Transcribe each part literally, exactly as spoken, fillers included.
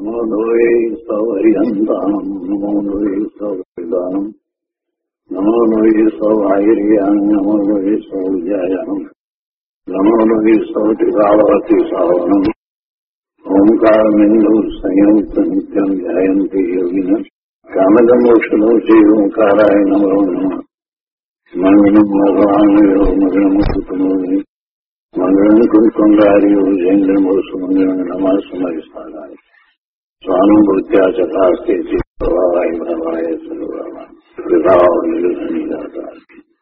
નમો લોહે સૌર્યંતાનમ નમો લોહે સૌદાનમ નમો લોહે સૌર્યાન નમો લોહે સૌજાયાનમ નમો લોહે સૌત્રિકાવતી સાવનમ ઓમકાર બિંદુ સંયુક્ત નિત્યમ ધ્યાયંતિ યોગિન કામદમોક્ષનો છે ઓંકારાય નમો નમઃ મંગલમ ભગવાન મંગલમ કુટુંબોની મંગલમ કુંકુંડારીઓ જૈન્દ્રમો સુમંગલમ નમઃ સમયસ્થાનાય સ્વાનુભૂત્યા ચકાસ્તે પ્રભાવાય પ્રભાવાય સર્વભાવા પ્રભાવ નિર્ધની દાતા.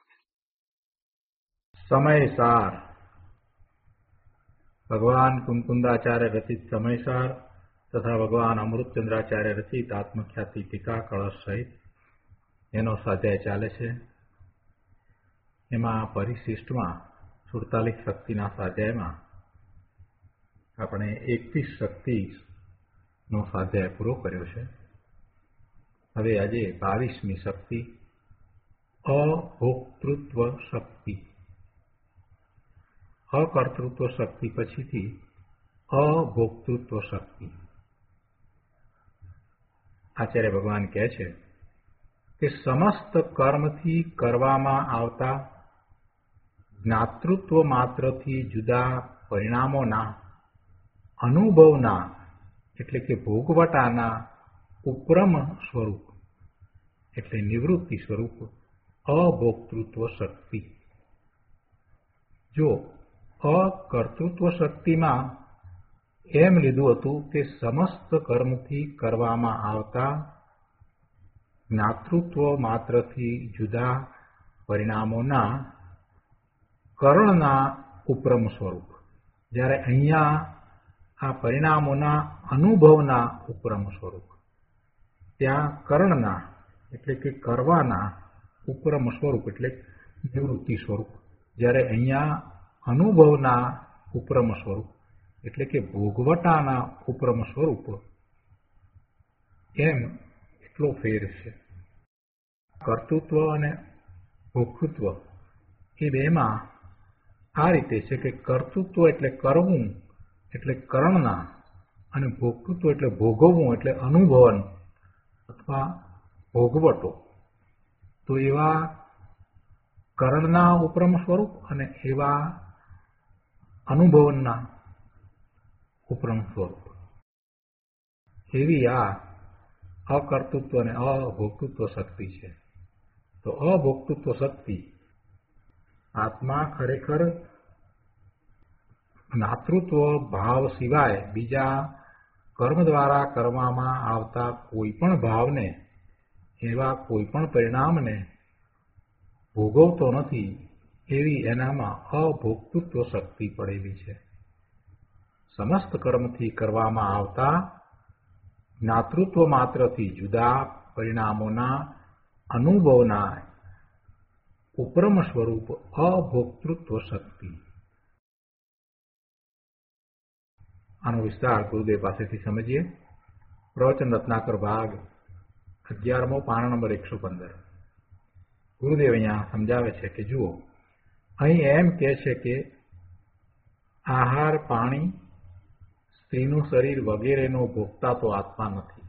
સમયસાર ભગવાન કુંકુંદાચાર્ય રચિત સમયસાર તથા ભગવાન અમૃતચંદ્રાચાર્ય રચિત આત્મખ્યાતિ ટીકા કળશ સહિત એનો સ્વાધ્યાય ચાલે છે. એમાં પરિશિષ્ટમાં સુડતાલીસ શક્તિના સ્વાધ્યાયમાં આપણે એકવીસ શક્તિનો સ્વાધ્યાય પૂરો કર્યો છે. હવે આજે બાવીસમી શક્તિ અભોક્તૃત્વ શક્તિ. અકર્તૃત્વ શક્તિ પછીથી અભોક્તૃત્વ શક્તિ. આચાર્ય ભગવાન કહે છે કે સમસ્ત કર્મથી કરવામાં આવતા જ્ઞાતૃત્વ માત્રથી જુદા પરિણામોના અનુભવના એટલે કે ભોગવટાના ઉપરમ સ્વરૂપ એટલે નિવૃત્તિ સ્વરૂપ અભોક્તૃત્વ શક્તિ. જો અકર્તૃત્વ શક્તિમાં એમ લીધું હતું કે સમસ્ત કર્મથી કરવામાં આવતા જ્ઞાતૃત્વ માત્રથી જુદા પરિણામોના કરણના ઉપરમ સ્વરૂપ, જ્યારે અહીંયા આ પરિણામોના અનુભવના ઉપરમ સ્વરૂપ, ત્યાં કરણના એટલે કે કરવાના ઉપરમ સ્વરૂપ એટલે નિવૃત્તિ સ્વરૂપ, જ્યારે અહીંયા અનુભવના ઉપરમ સ્વરૂપ એટલે કે ભોગવટાના ઉપરમ સ્વરૂપ, એમ એટલો ફેર છે. કર્તૃત્વ અને ભોક્તૃત્વ એ બેમાં આ રીતે છે કે કર્તૃત્વ એટલે કરવું એટલે કરણના અને ભોક્તૃત્વ એટલે ભોગવવું એટલે અનુભવન અથવા ભોગવટો. તો એવા કરણના ઉપરમ સ્વરૂપ અને એવા અનુભવનના ઉપરમ સ્વરૂપ, એવી આ અકર્તૃત્વ અને અભોક્તૃત્વ શક્તિ છે. તો અભોક્તૃત્વ શક્તિ આત્મા ખરેખર જ્ઞાતૃત્વ ભાવ સિવાય બીજા કર્મ દ્વારા કરવામાં આવતા કોઈ પણ ભાવને, એવા કોઈ પણ પરિણામને ભોગવતો નથી, એવી એનામાં અભોક્તૃત્વ શક્તિ પડેલી છે. સમસ્ત કર્મથી કરવામાં આવતા જ્ઞાતૃત્વ માત્રથી જુદા પરિણામોના અનુભવના ઉપરમ સ્વરૂપ અભોક્તૃત્વ શક્તિ. આનો વિસ્તાર ગુરુદેવ પાસેથી સમજીએ. પ્રવચન રત્નાકર ભાગ અગિયારમો પાના નંબર એકસો પંદર. ગુરુદેવ અહીંયા સમજાવે છે કે જુઓ, અહીં એમ કહે છે કે આહાર, પાણી, સ્ત્રીનું શરીર વગેરેનો ભોગતા તો આત્મા નથી,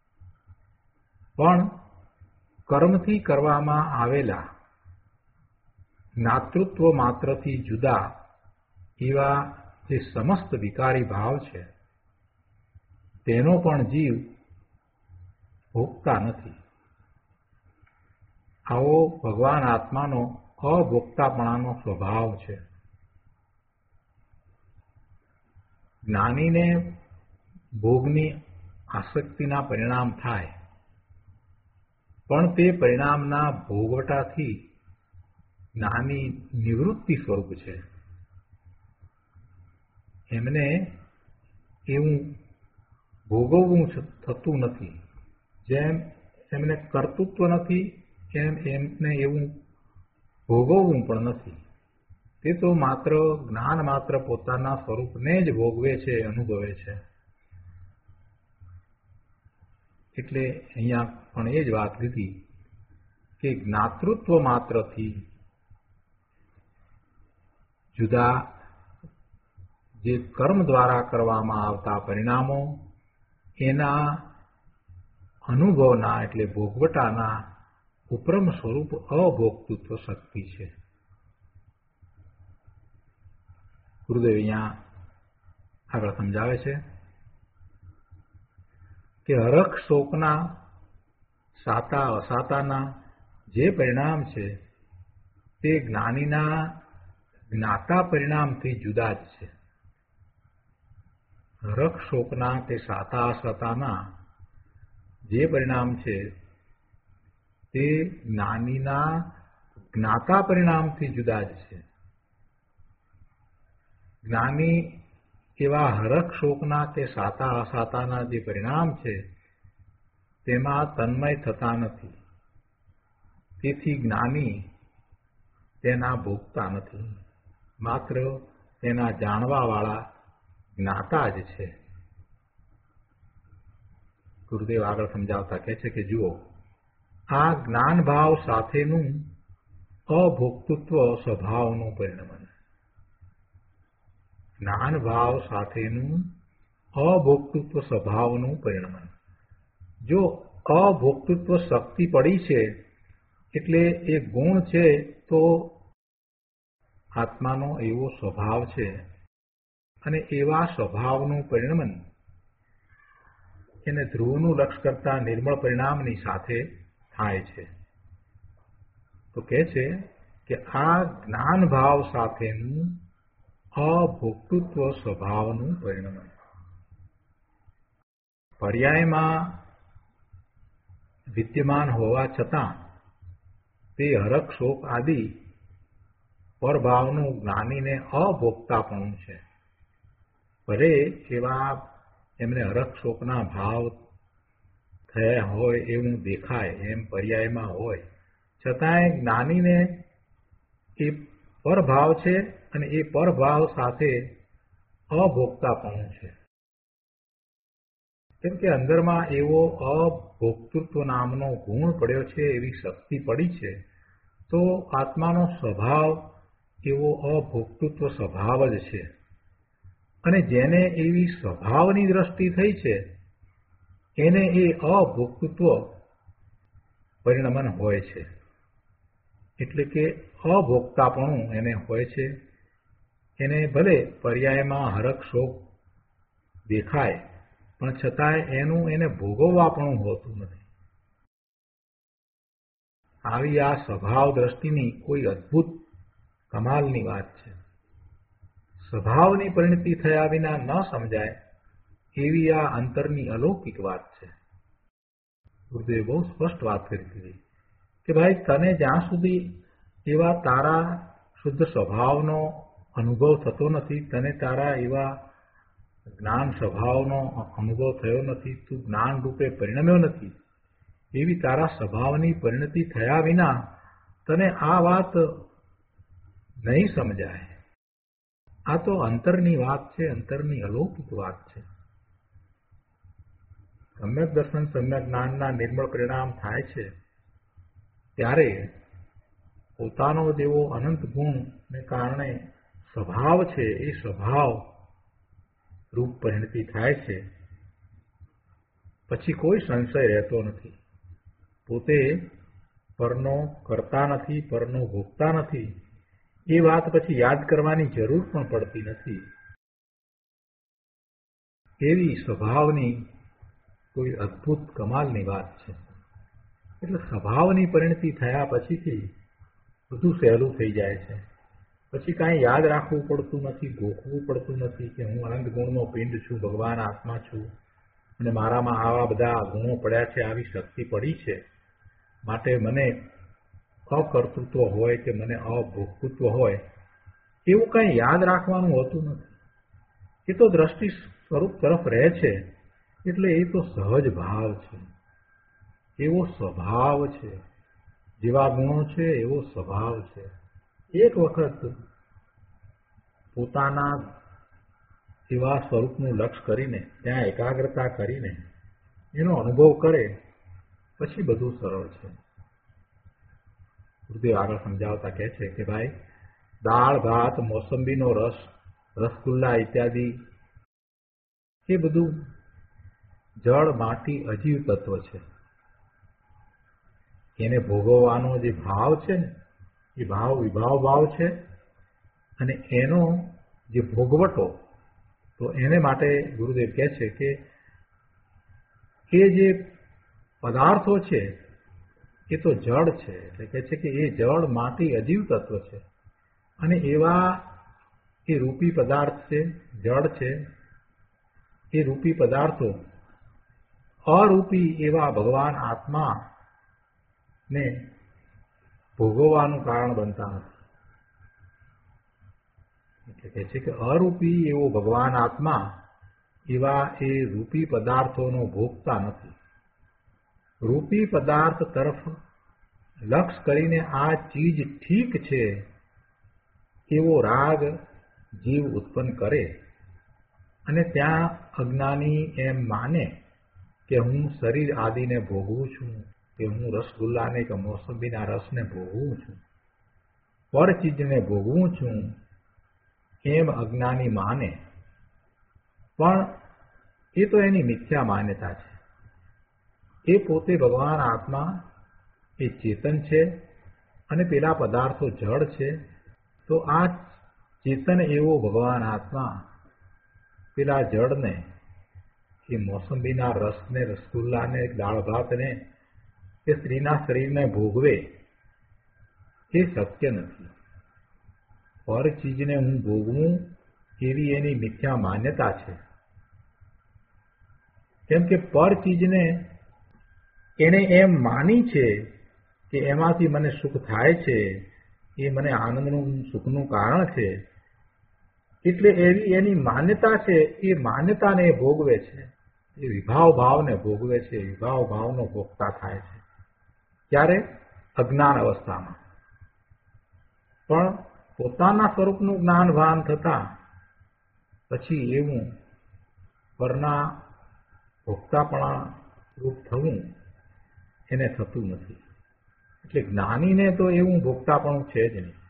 પણ કર્મથી કરવામાં આવેલા જ્ઞાતૃત્વ માત્રથી જુદા એવા જે સમસ્ત વિકારી ભાવ છે તેનો પણ જીવ ભોગતા નથી. આવો ભગવાન આત્માનો અભોક્તાપણાનો સ્વભાવ છે. જ્ઞાનીને ભોગની આસક્તિના પરિણામ થાય, પણ તે પરિણામના ભોગવટાથી જ્ઞાની નિવૃત્તિ સ્વરૂપ છે. એમને એવું ભોગવવું થતું નથી. જેમ એમને કર્તૃત્વ નથી, એમ એમને એવું ભોગવવું પણ નથી. તે તો માત્ર જ્ઞાન માત્ર પોતાના સ્વરૂપને જ ભોગવે છે, અનુભવે છે. એટલે અહીંયા પણ એ જ વાત લીધી કે જ્ઞાતૃત્વ માત્રથી જુદા જે કર્મ દ્વારા કરવામાં આવતા પરિણામો, એના અનુભવના એટલે ભોગવટાના ઉપરમ સ્વરૂપ અભોક્તૃત્વ શક્તિ છે. ગુરુદેવ અહીંયા આગળ સમજાવે છે કે હરખ શોકના સાતા અસાતાના જે પરિણામ છે તે જ્ઞાનીના જ્ઞાતા પરિણામથી જુદા જ છે. હરખ શોકના કે સાતા અસાતાના જે પરિણામ છે તે જ્ઞાનીના જ્ઞાતા પરિણામથી જુદા જ છે. જ્ઞાની એવા હરખ શોકના કે સાતા અસાતાના જે પરિણામ છે તેમાં તન્મય થતા નથી. તેથી જ્ઞાની તેના ભોગતા નથી, માત્ર તેના જાણવાવાળા જ્ઞાતા જ છે. ગુરુદેવ આગળ સમજાવતા કહે છે કે જુઓ, આ જ્ઞાન ભાવ સાથેનું અભોક્તૃત્વ સ્વભાવનું પરિણમન. જ્ઞાન ભાવ સાથેનું અભોક્તૃત્વ સ્વભાવનું પરિણમન. જો અભોક્તૃત્વ શક્તિ પડી છે એટલે એ ગુણ છે, તો આત્માનો એવો સ્વભાવ છે અને એવા સ્વભાવનું પરિણમન એને ધ્રુવનું લક્ષ કરતા નિર્મળ પરિણામની સાથે થાય છે. તો કહે છે કે આ જ્ઞાન ભાવ સાથેનું અભોક્તૃત્વ સ્વભાવનું પરિણમન. પર્યાયમાં વિદ્યમાન હોવા છતાં તે હરખ શોક આદિ પરભાવનું જ્ઞાનીને અભોક્તાપણું છે. ભલે એવા એમને હરખ શોકના ભાવ થયા હોય એવું દેખાય, એમ પર્યાયમાં હોય, છતાંય જ્ઞાનીને એ પરભાવ છે અને એ પરભાવ સાથે અભોક્તાપણું છે. કેમ કે અંદરમાં એવો અભોક્તૃત્વ નામનો ગુણ પડ્યો છે, એવી શક્તિ પડી છે, તો આત્માનો સ્વભાવ એવો અભોક્તૃત્વ સ્વભાવ જ છે. અને જેને એવી સ્વભાવની દ્રષ્ટિ થઈ છે એને એ અભોક્તૃત્વ પરિણમન હોય છે. એટલે કે અભોક્તાપણું એને હોય છે. એને ભલે પર્યાયમાં હરખ શોક દેખાય, પણ છતાંય એનું એને ભોગવવાપણું હોતું નથી. આવી આ સ્વભાવ દ્રષ્ટિની કોઈ અદ્ભુત કમાલની વાત છે. સ્વભાવની પરિણતિ થયા વિના ન સમજાય એવી આ અંતરની અલૌકિક વાત છે. ગુરુદેવે બહુ સ્પષ્ટ વાત કરી દીધી કે ભાઈ, તને જ્યાં સુધી એવા તારા શુદ્ધ સ્વભાવનો અનુભવ થતો નથી, તને તારા એવા જ્ઞાન સ્વભાવનો અનુભવ થયો નથી, તું જ્ઞાન રૂપે પરિણમ્યો નથી, એવી તારા સ્વભાવની પરિણતિ થયા વિના તને આ વાત નહીં સમજાય. આ તો અંતરની વાત છે, અંતરની અલૌકિક વાત છે. સમ્યક દર્શન સમ્યક જ્ઞાનના નિર્મળ પરિણામ થાય છે ત્યારે પોતાનો જેવો અનંત ગુણને કારણે સ્વભાવ છે, એ સ્વભાવ રૂપ પરિણતિ થાય છે. પછી કોઈ સંશય રહેતો નથી. પોતે પરનો કરતા નથી, પરનો ભોગતા નથી, એ વાત પછી યાદ કરવાની જરૂર પણ પડતી નથી. એવી સ્વભાવની કોઈ અદ્ભુત કમાલની વાત છે. એટલે સ્વભાવની પરિણતિ થયા પછીથી બધું સહેલું થઈ જાય છે. પછી કાંઈ યાદ રાખવું પડતું નથી, ગોખવું પડતું નથી કે હું અનંત ગુણનો પિંડ છું, ભગવાન આત્મા છું અને મારામાં આવા બધા ગુણો પડ્યા છે, આવી શક્તિ પડી છે, માટે મને અકર્તૃત્વ હોય કે મને અભોક્તૃત્વ હોય એવું કંઈ યાદ રાખવાનું હોતું નથી. એ તો દ્રષ્ટિ સ્વરૂપ તરફ રહે છે. એટલે એ તો સહજ ભાવ છે, એવો સ્વભાવ છે. જેવા ગુણો છે એવો સ્વભાવ છે. એક વખત પોતાના એવા સ્વરૂપનું લક્ષ્ય કરીને, ત્યાં એકાગ્રતા કરીને એનો અનુભવ કરે પછી બધું સરળ છે. ગુરુદેવ આગળ સમજાવતા કહે છે કે ભાઈ, દાળ ભાત, મોસંબીનો રસ, રસગુલ્લા ઇત્યાદિ એ બધું જળ માટી અજીવ તત્વ છે. એને ભોગવવાનો જે ભાવ છે ને એ ભાવ વિભાવ ભાવ છે, અને એનો જે ભોગવટો, તો એને માટે ગુરુદેવ કહે છે કે એ જે પદાર્થો છે એ તો જળ છે. એટલે કહે છે કે એ જળ માટી અજીવ તત્વ છે, અને એવા એ રૂપી પદાર્થ છે, જળ છે, એ રૂપી પદાર્થો અરૂપી એવા ભગવાન આત્મા ને ભોગવવાનું કારણ બનતા નથી. એટલે કહે છે કે અરૂપી એવો ભગવાન આત્મા એવા એ રૂપી પદાર્થોનો ભોગતા નથી. રૂપી પદાર્થ તરફ લક્ષ કરીને આ ચીજ ઠીક છે એવો રાગ જીવ ઉત્પન્ન કરે, અને ત્યાં અજ્ઞાની એમ માને કે હું શરીર આદિને ભોગવું છું, કે હું રસગુલ્લાને કે મોસંબીના રસને ભોગવું છું, પર ચીજને ભોગવું છું, એમ અજ્ઞાની માને. પણ એ તો એની મિથ્યા માન્યતા છે. એ પોતે ભગવાન આત્મા એ ચેતન છે, અને પેલા પદાર્થો જળ છે. તો આ ચેતન એવો ભગવાન આત્મા પેલા જળને, એ મોસંબીના રસને, રસગુલ્લાને, દાળ ભાતને, એ સ્ત્રીના શરીરને ભોગવે એ શક્ય નથી. પર ચીજને હું ભોગવું એવી એની મિથ્યા માન્યતા છે. કેમ કે પર ચીજને એને એમ માની છે કે એમાંથી મને સુખ થાય છે, એ મને આનંદનું સુખનું કારણ છે, એટલે એવી એની માન્યતા છે. એ માન્યતાને એ ભોગવે છે, એ વિભાવ ભાવને ભોગવે છે, વિભાવ ભાવનો ભોગતા થાય છે. ત્યારે અજ્ઞાન અવસ્થામાં પણ પોતાના સ્વરૂપનું જ્ઞાન ભાન થતા પછી એવું પરના ભોગતાપણા રૂપ થવું એને થતું નથી. એટલે જ્ઞાનીને તો એવું ભોગતાપણું છે જ નહીં.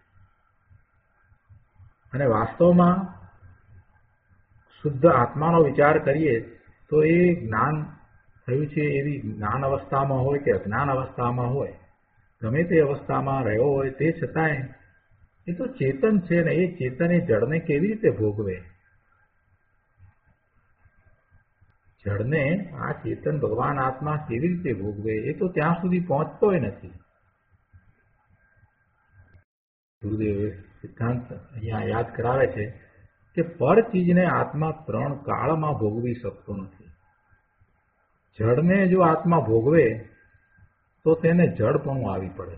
અને વાસ્તવમાં શુદ્ધ આત્માનો વિચાર કરીએ તો એ જ્ઞાન થયું છે એવી જ્ઞાન અવસ્થામાં હોય કે અજ્ઞાન અવસ્થામાં હોય, ગમે તે અવસ્થામાં રહ્યો હોય, તે છતાંય એ તો ચેતન છે ને. એ ચેતન એ જળને કેવી રીતે ભોગવે? જળને આ ચેતન ભગવાન આત્મા કેવી રીતે ભોગવે? એ તો ત્યાં સુધી પહોંચતોય નથી. ગુરુદેવ સિદ્ધાંત અહીંયા યાદ કરાવે છે કે પર ચીજને આત્મા ત્રણ કાળમાં ભોગવી શકતો નથી. જળને જો આત્મા ભોગવે તો તેને જડપણું આવી પડે.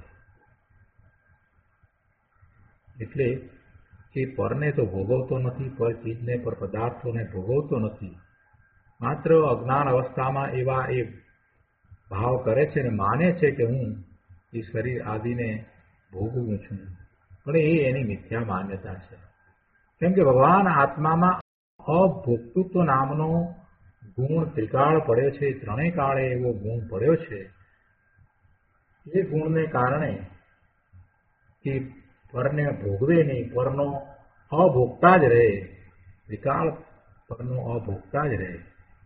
એટલે એ પરને તો ભોગવતો નથી, પર ચીજને, પર પદાર્થોને ભોગવતો નથી. માત્ર અજ્ઞાન અવસ્થામાં એવા એ ભાવ કરે છે ને માને છે કે હું એ શરીર આદિને ભોગવું છું, પણ એ એની મિથ્યા માન્યતા છે. કેમ કે ભગવાન આત્મામાં અભોક્તૃત્વ નામનો ગુણ ત્રિકાળ પડ્યો છે, ત્રણેય કાળે એવો ગુણ પડ્યો છે. એ ગુણને કારણે એ પરને ભોગવે નહીં, પરનો અભોગતા જ રહે, ત્રિકાળ પરનો અભોગતા જ રહે,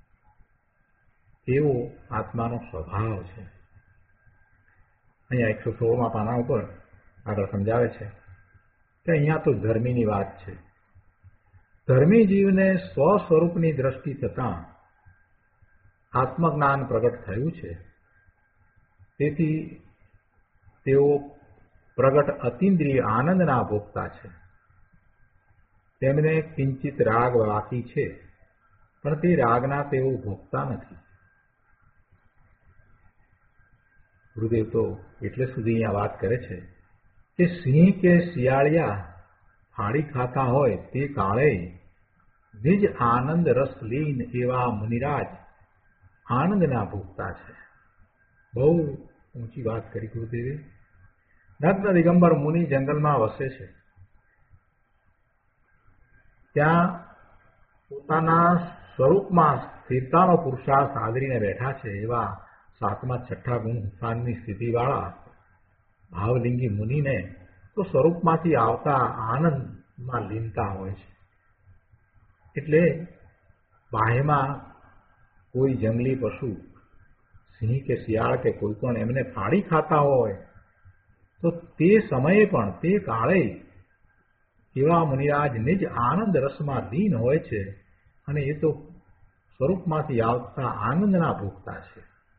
એવો આત્માનો સ્વભાવ છે. અહીંયા એકસો સોળમાં પાના ઉપર આગળ સમજાવે છે કે અહીંયા તો ધર્મીની વાત છે. ધર્મી જીવને સ્વ સ્વરૂપની દ્રષ્ટિ થતાં આત્મજ્ઞાન પ્રગટ થયું છે. તેથી તેઓ પ્રગટ અતિન્દ્રિય આનંદના ભોગતા છે. તેમને કિંચિત રાગ બાકી છે, પણ તે રાગના તેઓ ભોગતા નથી. ગુરુદેવ તો એટલે સુધી અહીંયા વાત કરે છે કે સિંહ કે શિયાળિયા ફાળી ખાતા હોય તે કાળે નિજ આનંદ રસ લીન એવા મુનિરાજ આનંદના ભોગતા છે. બહુ ઊંચી વાત કરી ગુરુદેવે. નગ્ન દિગંબર મુનિ જંગલમાં વસે છે. ત્યાં પોતાના સ્વરૂપમાં સ્થિરતાનો પુરુષાર્થ આદરીને બેઠા છે એવા સાતમા છઠ્ઠા ગુણ સ્થાનની સ્થિતિવાળા ભાવલિંગી મુનિને તો સ્વરૂપમાંથી આવતા આનંદમાં લીનતા હોય છે. એટલે બાહ્યમાં કોઈ જંગલી પશુ સિંહ કે શિયાળ કે કોઈ પણ એમને ફાડી ખાતા હોય તો તે સમયે પણ તે કાળે એવા મુનિરાજ નિજ આનંદ રસમાં લીન હોય છે અને એ તો સ્વરૂપમાંથી આવતા આનંદના ભોગતા છે.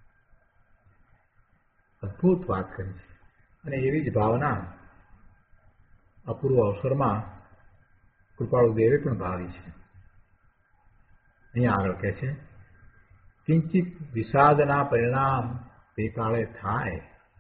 અદભુત વાત કરી છે. અને એવી જ ભાવના અપૂર્વ અવસરમાં કૃપાળુ દેવે પણ ભાવી છે. અહીંયા આગળ કહે છે, કિંચિત વિષાદના પરિણામ તે કાળે થાય,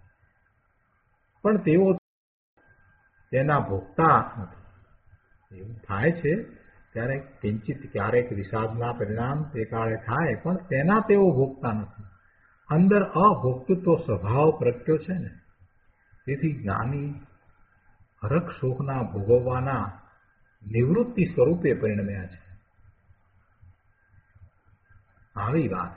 પણ તેઓ તેના ભોગતા નથી. એવું થાય છે ત્યારે કિંચિત ક્યારેક વિષાદના પરિણામ તે કાળે થાય, પણ તેના તેઓ ભોગતા નથી. અંદર અભોક્તૃત્વ સ્વભાવ પ્રગટ્યો છે ને, તેથી જ્ઞાની હરખ શોકના ભોગવવાના નિવૃત્તિ સ્વરૂપે પરિણમ્યા છે. આવી વાત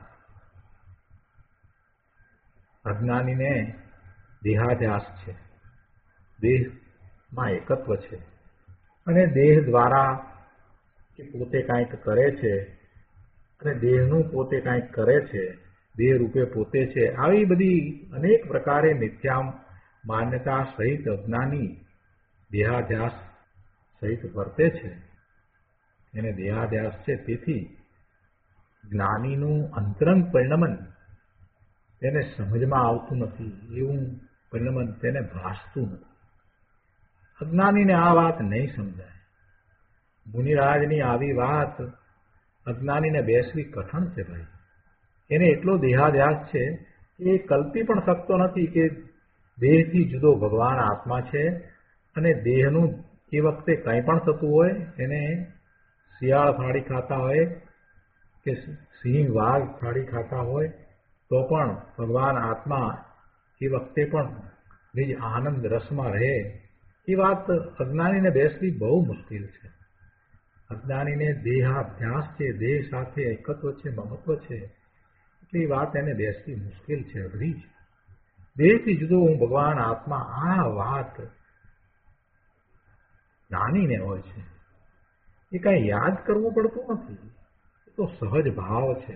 અજ્ઞાનીને દેહાધ્યાસ છે, દેહમાં એકત્વ છે અને દેહ દ્વારા પોતે કાંઈક કરે છે અને દેહનું પોતે કાંઈક કરે છે, દેહ રૂપે પોતે છે. આવી બધી અનેક પ્રકારે મિથ્યા માન્યતા સહિત અજ્ઞાની દેહાધ્યાસ સહિત વર્તે છે. એને દેહાધ્યાસ છે. તેથી જ્ઞાનીનું અંતરંગ પરિણમન તેને સમજમાં આવતું નથી, એવું પરિણમન તેને ભાસતું નથી. અજ્ઞાનીને આ વાત નહીં સમજાય. મુનિરાજની આવી વાત અજ્ઞાનીને બેસવી કઠણ છે ભાઈ. એને એટલો દેહાધ્યાસ છે એ કલ્પી પણ શકતો નથી કે દેહથી જુદો ભગવાન આત્મા છે અને દેહનું એ વખતે કંઈ પણ થતું હોય, એને શિયાળ ફાડી ખાતા હોય કે સિંહ વાઘ ફાડી ખાતા હોય તો પણ ભગવાન આત્મા એ વખતે પણ નિજ આનંદ રસમાં રહે, એ વાત અજ્ઞાનીને બેસવી બહુ મુશ્કેલ છે. અજ્ઞાનીને દેહાધ્યાસ છે, દેહ સાથે એકત્વ છે, મમત્વ છે, એટલે એ વાત એને બેસવી મુશ્કેલ છે, અઘરી છે. દેહથી જુદો હું ભગવાન આત્મા, આ વાત જ્ઞાનીને હોય છે. એ કઈ યાદ કરવું પડતું નથી, એ તો સહજ ભાવ છે.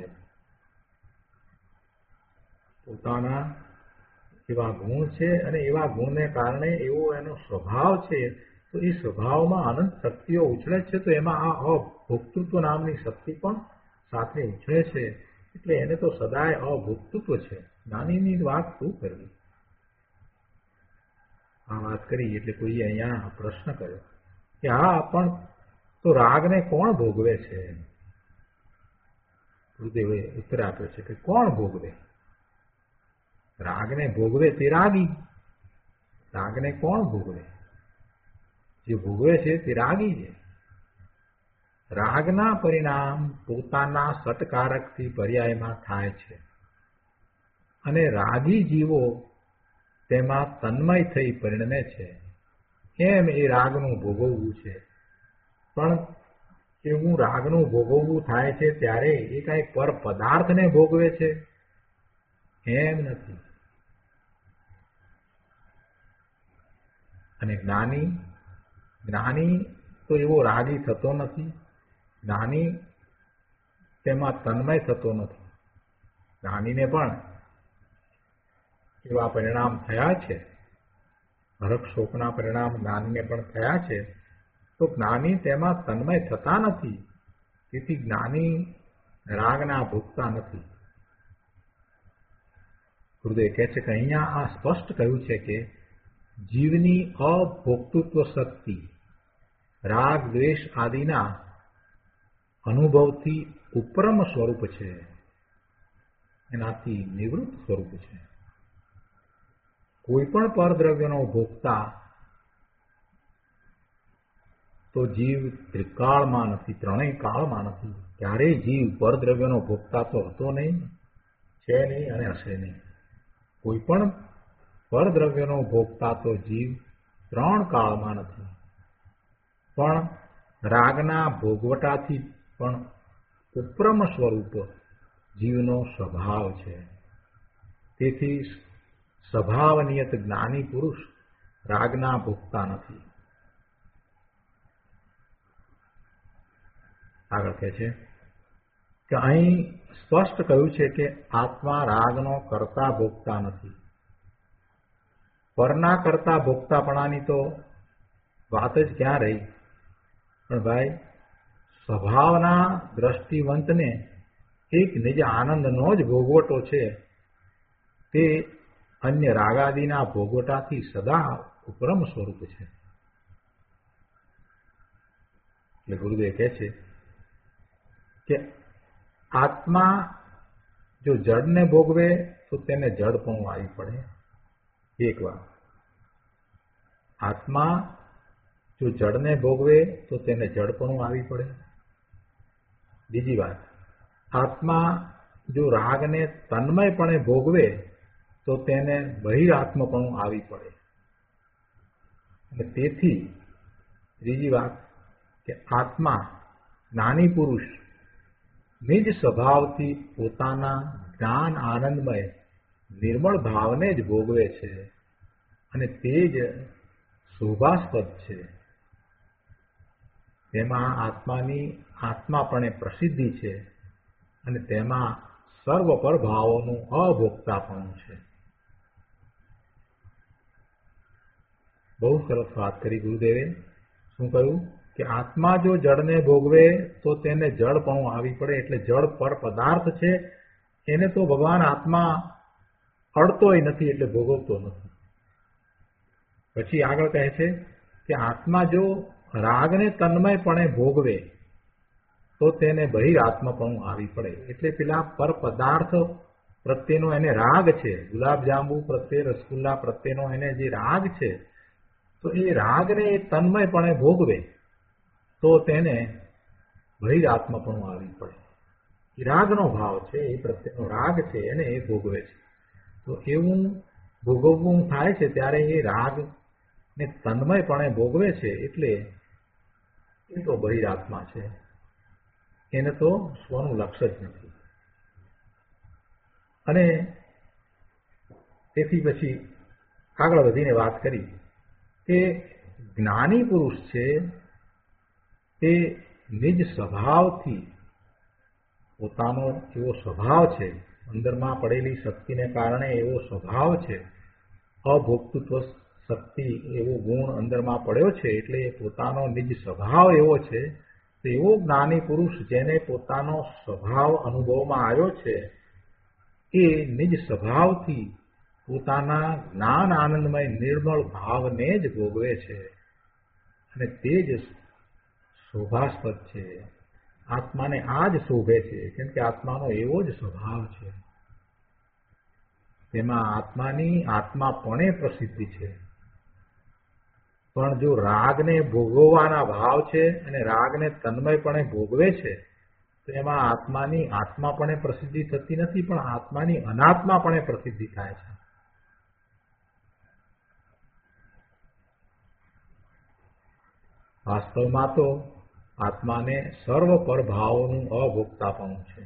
પોતાના એવા ગુણ છે અને એવા ગુણને કારણે એવો એનો સ્વભાવ છે, તો એ સ્વભાવમાં અનંત શક્તિઓ ઉછળે છે, તો એમાં આ અભોક્તૃત્વ નામની શક્તિ પણ સાથે ઉછળે છે. એટલે એને તો સદાય અભોક્તૃત્વ છે. જ્ઞાનીની વાત શું કરવી? આ વાત કરી એટલે કોઈએ અહીંયા પ્રશ્ન કર્યો કે હા, પણ તો રાગને કોણ ભોગવે છે? ગુરુદેવે ઉત્તર આપ્યો છે કે કોણ ભોગવે? રાગને ભોગવે તે રાગી. રાગને કોણ ભોગવે? જે ભોગવે છે તે રાગી છે. રાગના પરિણામ પોતાના સટકારકથી પર્યાયમાં થાય છે અને રાગી જીવો તેમાં તન્મય થઈ પરિણમે છે. કેમ એ રાગનું ભોગવવું છે? પણ એવું રાગનું ભોગવવું થાય છે ત્યારે એ કાંઈ પર પદાર્થને ભોગવે છે? એમ નથી. અને જ્ઞાની જ્ઞાની તો એવો રાગી થતો નથી, જ્ઞાની તેમાં તન્મય થતો નથી. જ્ઞાનીને પણ એવા પરિણામ થયા છે, હરખ શોકના પરિણામ જ્ઞાનીને પણ થયા છે, તો જ્ઞાની તેમાં તન્મય થતા નથી. તેથી જ્ઞાની રાગના ભોગતા નથી. ગુરુદેવ કહે છે કે અહીંયા આ સ્પષ્ટ કહ્યું છે કે જીવની અભોક્તૃત્વ શક્તિ રાગ દ્વેષ આદિના અનુભવથી ઉપરમ સ્વરૂપ છે, એનાથી નિવૃત્ત સ્વરૂપ છે. કોઈ પણ પરદ્રવ્યનો ભોગતા તો જીવ ત્રિકાળમાં નથી, ત્રણેય કાળમાં નથી. ક્યારેય જીવ પરદ્રવ્યનો ભોગતા તો હતો નહીં, છે નહીં અને હશે નહીં. કોઈ પણ પરદ્રવ્યનો ભોગતા તો જીવ ત્રણ કાળમાં નથી. પણ રાગના ભોગવટાથી પણ ઉપરમ સ્વરૂપ જીવનો સ્વભાવ છે. તેથી સ્વભાવનિયત જ્ઞાની પુરુષ રાગના ભોગતા નથી. આગળ કહે છે કે અહીં સ્પષ્ટ કહ્યું છે કે આત્મા રાગનો કરતા ભોગતા નથી. પરના કરતા ભોગતાપણાની તો વાત જ ક્યાં રહી. પણ ભાઈ, સ્વભાવના દ્રષ્ટિવંતને એક નિજ આનંદનો જ ભોગવટો છે તે અન્ય રાગાદિના ભોગવટાથી સદા ઉપરમ સ્વરૂપ છે. એટલે ગુરુદેવ કહે છે કે આત્મા જો જડને ભોગવે તો તેને જડપણું આવી પડે. એક વાત, આત્મા જો જડને ભોગવે તો તેને જડપણું આવી પડે. બીજી વાત, આત્મા જો રાગને તન્મયપણે ભોગવે તો તેને બહિરાત્મપણું આવી પડે. અને તેથી ત્રીજી વાત કે આત્મા જ્ઞાની પુરુષ નિજ સ્વભાવથી પોતાના જ્ઞાન આનંદમય નિર્મળ ભાવને જ ભોગવે છે અને તે જ શોભાસ્પદ છે. તેમાં આત્માની આત્માપણે પ્રસિદ્ધિ છે અને તેમાં સર્વ પર ભાવોનું અભોક્તાપણું છે. બહુ સરસ વાત કરી ગુરુદેવે. શું કહ્યું કે આત્મા જો જળને ભોગવે તો તેને જળપણું આવી પડે. એટલે જળ પર પદાર્થ છે એને તો ભગવાન આત્મા અડતોય નથી, એટલે ભોગવતો નથી. પછી આગળ કહે છે કે આત્મા જો રાગને તન્મયપણે ભોગવે તો તેને બહિરાત્મપણું આવી પડે. એટલે પેલા પર પદાર્થ પ્રત્યેનો એને રાગ છે, ગુલાબ જાંબુ પ્રત્યે, રસગુલ્લા પ્રત્યેનો એને જે રાગ છે, તો એ રાગને એ તન્મયપણે ભોગવે તો તેને બહિરાત્મપણું આવી પડે. એ રાગનો ભાવ છે, એ પ્રત્યેનો રાગ છે, એને એ ભોગવે છે. તો એવું ભોગવવું થાય છે ત્યારે એ રાગ ને તન્મયપણે ભોગવે છે એટલે એ તો બહિરાત્મા છે, એને તો સ્વનું લક્ષ્ય જ નથી. અને તેથી પછી આગળ વધીને વાત કરી કે જ્ઞાની પુરુષ છે તે નિજ સ્વભાવથી પોતાનો એવો સ્વભાવ છે, અંદરમાં પડેલી શક્તિને કારણે એવો સ્વભાવ છે, અભોક્તૃત્વ શક્તિ એવો ગુણ અંદરમાં પડ્યો છે, એટલે પોતાનો નિજ સ્વભાવ એવો છે. તો એવો જ્ઞાની પુરુષ જેને પોતાનો સ્વભાવ અનુભવમાં આવ્યો છે એ નિજ સ્વભાવથી પોતાના જ્ઞાન આનંદમય નિર્મળ ભાવને જ ભોગવે છે અને તે જ શોભાસ્પદ છે. આત્માને આ જ શોભે છે, કેમ કે આત્માનો એવો જ સ્વભાવ છે. તેમાં આત્માની આત્માપણે પ્રસિદ્ધિ છે. પણ જો રાગને ભોગવવાના ભાવ છે અને રાગને તન્મયપણે ભોગવે છે તો એમાં આત્માની આત્માપણે પ્રસિદ્ધિ થતી નથી, પણ આત્માની અનાત્માપણે પ્રસિદ્ધિ થાય છે. વાસ્તવમાં તો આત્માને સર્વ પર ભાવોનું અભોક્તાપણું છે.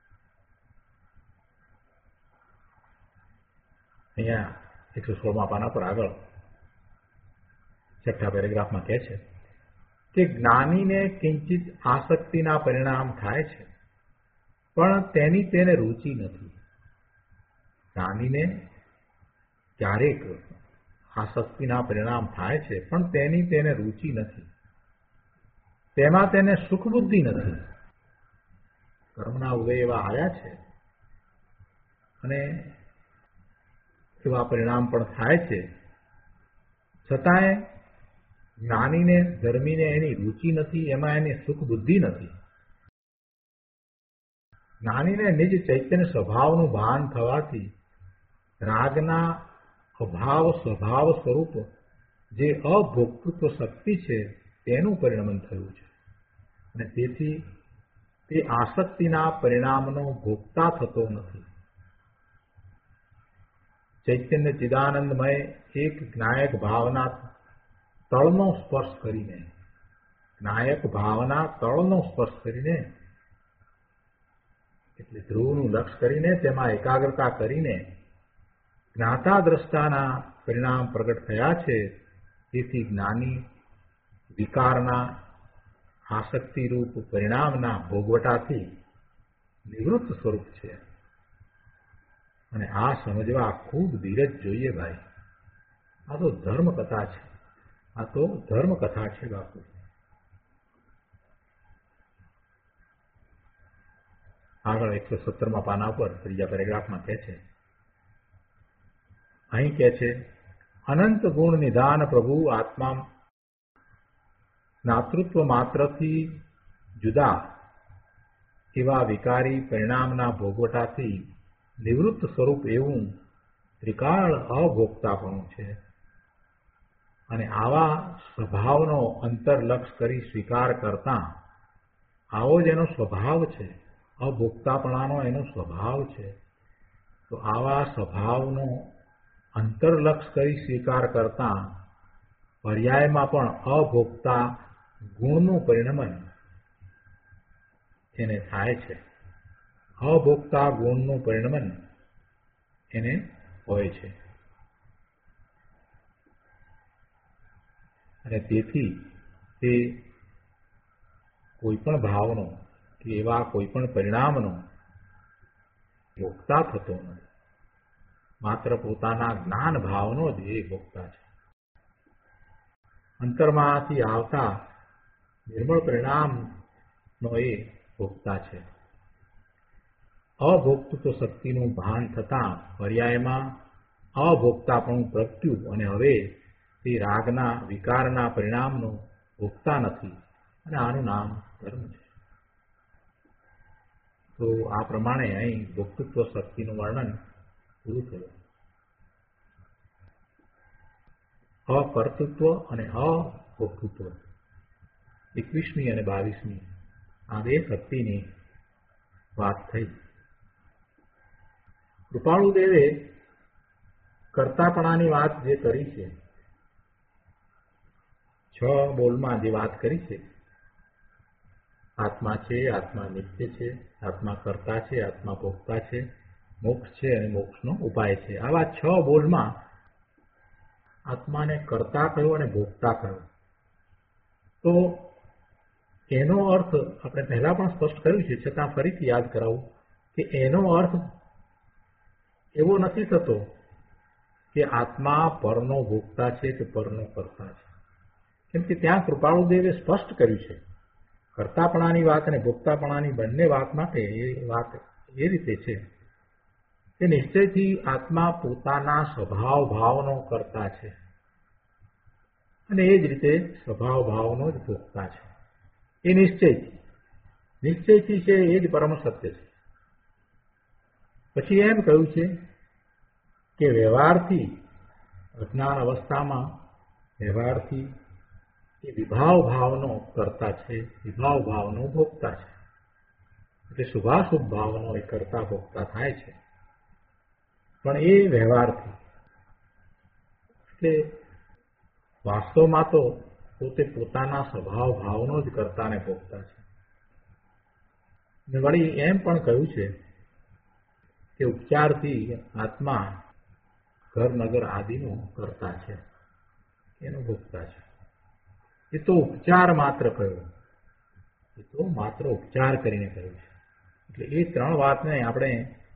અહીંયા એકસો સોળમા પાના પર આગળ છઠ્ઠા પેરેગ્રાફમાં કહે છે કે જ્ઞાનીને કિંચિત આસક્તિના પરિણામ થાય છે પણ તેની તેને રુચિ નથી. જ્ઞાનીને ક્યારેક આસક્તિના પરિણામ થાય છે પણ તેની તેને રુચિ નથી, તેમાં તેને સુખ બુદ્ધિ નથી. કર્મના ઉદય એવા આવ્યા છે અને એવા પરિણામ પણ થાય છે, છતાંય જ્ઞાનીને ધર્મીને એની રુચિ નથી, એમાં એની સુખ બુદ્ધિ નથી. જ્ઞાનીને નિજ ચૈતન્ય સ્વભાવનું ભાન થવાથી રાગના અભાવ સ્વભાવ સ્વરૂપ જે અભોક્તૃત્વ શક્તિ છે તેનું પરિણમન થયું છે અને તેથી તે આસક્તિના પરિણામનો ભોગતા થતો નથી. ચૈતન્ય ચિદાનંદમય એક જ્ઞાયક ભાવના તળનો સ્પર્શ કરીને જ્ઞાયક ભાવના તળનો સ્પર્શ કરીને એટલે ધ્રુવનું લક્ષ કરીને તેમાં એકાગ્રતા કરીને જ્ઞાતા દ્રષ્ટાના પરિણામ પ્રગટ થયા છે. તેથી જ્ઞાની વિકારના આસક્તિરૂપ પરિણામના ભોગવટાથી નિવૃત્ત સ્વરૂપ છે. અને આ સમજવા ખૂબ ધીરજ જોઈએ ભાઈ. આ તો ધર્મ કથા છે. આ તો ધર્મ કથા છે બાપુ. આગળ એકસો સત્તરમાં પાના પર ત્રીજા પેરેગ્રાફમાં કહે છે, અહીં કહે છે, અનંત ગુણ નિધાન પ્રભુ આત્મા જ્ઞાતૃત્વ માત્રથી જુદા એવા વિકારી પરિણામના ભોગવટાથી નિવૃત્ત સ્વરૂપ એવું ત્રિકાળ અભોગતાપણું છે. અને આવા સ્વભાવનો અંતરલક્ષ કરી સ્વીકાર કરતા આવો જ એનો સ્વભાવ છે. અભોગતાપણાનો એનો સ્વભાવ છે. તો આવા સ્વભાવનો અંતરલક્ષ કરી સ્વીકાર કરતા પર્યાયમાં પણ અભોગતા ગુણનું પરિણમન એને થાય છે. અભોગતા ગુણનું પરિણમન એને હોય છે. અને તેથી તે કોઈ પણ ભાવનો કે એવા કોઈ પણ પરિણામનો ભોગતા થતો નથી. માત્ર પોતાના જ્ઞાન ભાવનો જ એ ભોગતા છે. અંતરમાંથી આવતા નિર્મળ પરિણામનો એ ભોગતા છે. અભોક્તૃત્વ શક્તિનું ભાન થતા પર્યાયમાં અભોક્તાપણું પ્રગટ્યું અને હવે તે રાગના વિકારના પરિણામનો ભોગતા નથી. અને આનું નામ ધર્મ છે. તો આ પ્રમાણે અહીં ભોક્તૃત્વ શક્તિનું વર્ણન પૂરું થયું. અકર્તૃત્વ અને અભોક્તૃત્વ એકવીસમી અને બાવીસમી આ બે શક્તિની વાત થઈ. કૃપાળુ દેવે કર્તાપણાની વાત જે કરી છે, છ બોલમાં જે વાત કરી છે, આત્મા છે, આત્મા નિત્ય છે, આત્મા કર્તા છે, આત્મા ભોગતા છે, મોક્ષ છે અને મોક્ષનો ઉપાય છે. આવા છ બોલમાં આત્માને કર્તા કહ્યો અને ભોગતા કહ્યો. તો એનો અર્થ આપણે પહેલા પણ સ્પષ્ટ કર્યું છે, છતાં ફરીથી યાદ કરાવું કે એનો અર્થ એવો નથી થતો કે આત્મા પરનો ભોગતા છે કે પરનો કર્તા છે. કેમ કે ત્યાં કૃપાળુદેવે સ્પષ્ટ કર્યું છે. કર્તાપણાની વાત અને ભોગતાપણાની બંને વાત માટે એ વાત એ રીતે છે કે નિશ્ચયથી આત્મા પોતાના સ્વભાવ ભાવનો કર્તા છે અને એ જ રીતે સ્વભાવ ભાવનો જ ભોગતા છે. એ નિશ્ચયથી નિશ્ચયથી છે એ જ પરમ સત્ય છે. પછી એમ કહ્યું છે કે વ્યવહારથી અજ્ઞાન અવસ્થામાં વ્યવહારથી એ વિભાવ ભાવનો કરતા છે, વિભાવ ભાવનો ભોગતા છે. એટલે શુભાશુભ ભાવનો એ કરતા ભોગતા થાય છે, પણ એ વ્યવહારથી. એટલે વાસ્તવમાં તો પોતે પોતાના સ્વભાવ ભાવનો જ કરતાને ભોગતા છે. ને વળી એમ પણ કહ્યું છે કે ઉપચારથી આત્મા ઘર નગર આદિનો કરતા છે, એનો ભોગતા છે. એ તો ઉપચાર માત્ર કહ્યો, એ તો માત્ર ઉપચાર કરીને કહ્યું છે. એટલે એ ત્રણ વાતને આપણે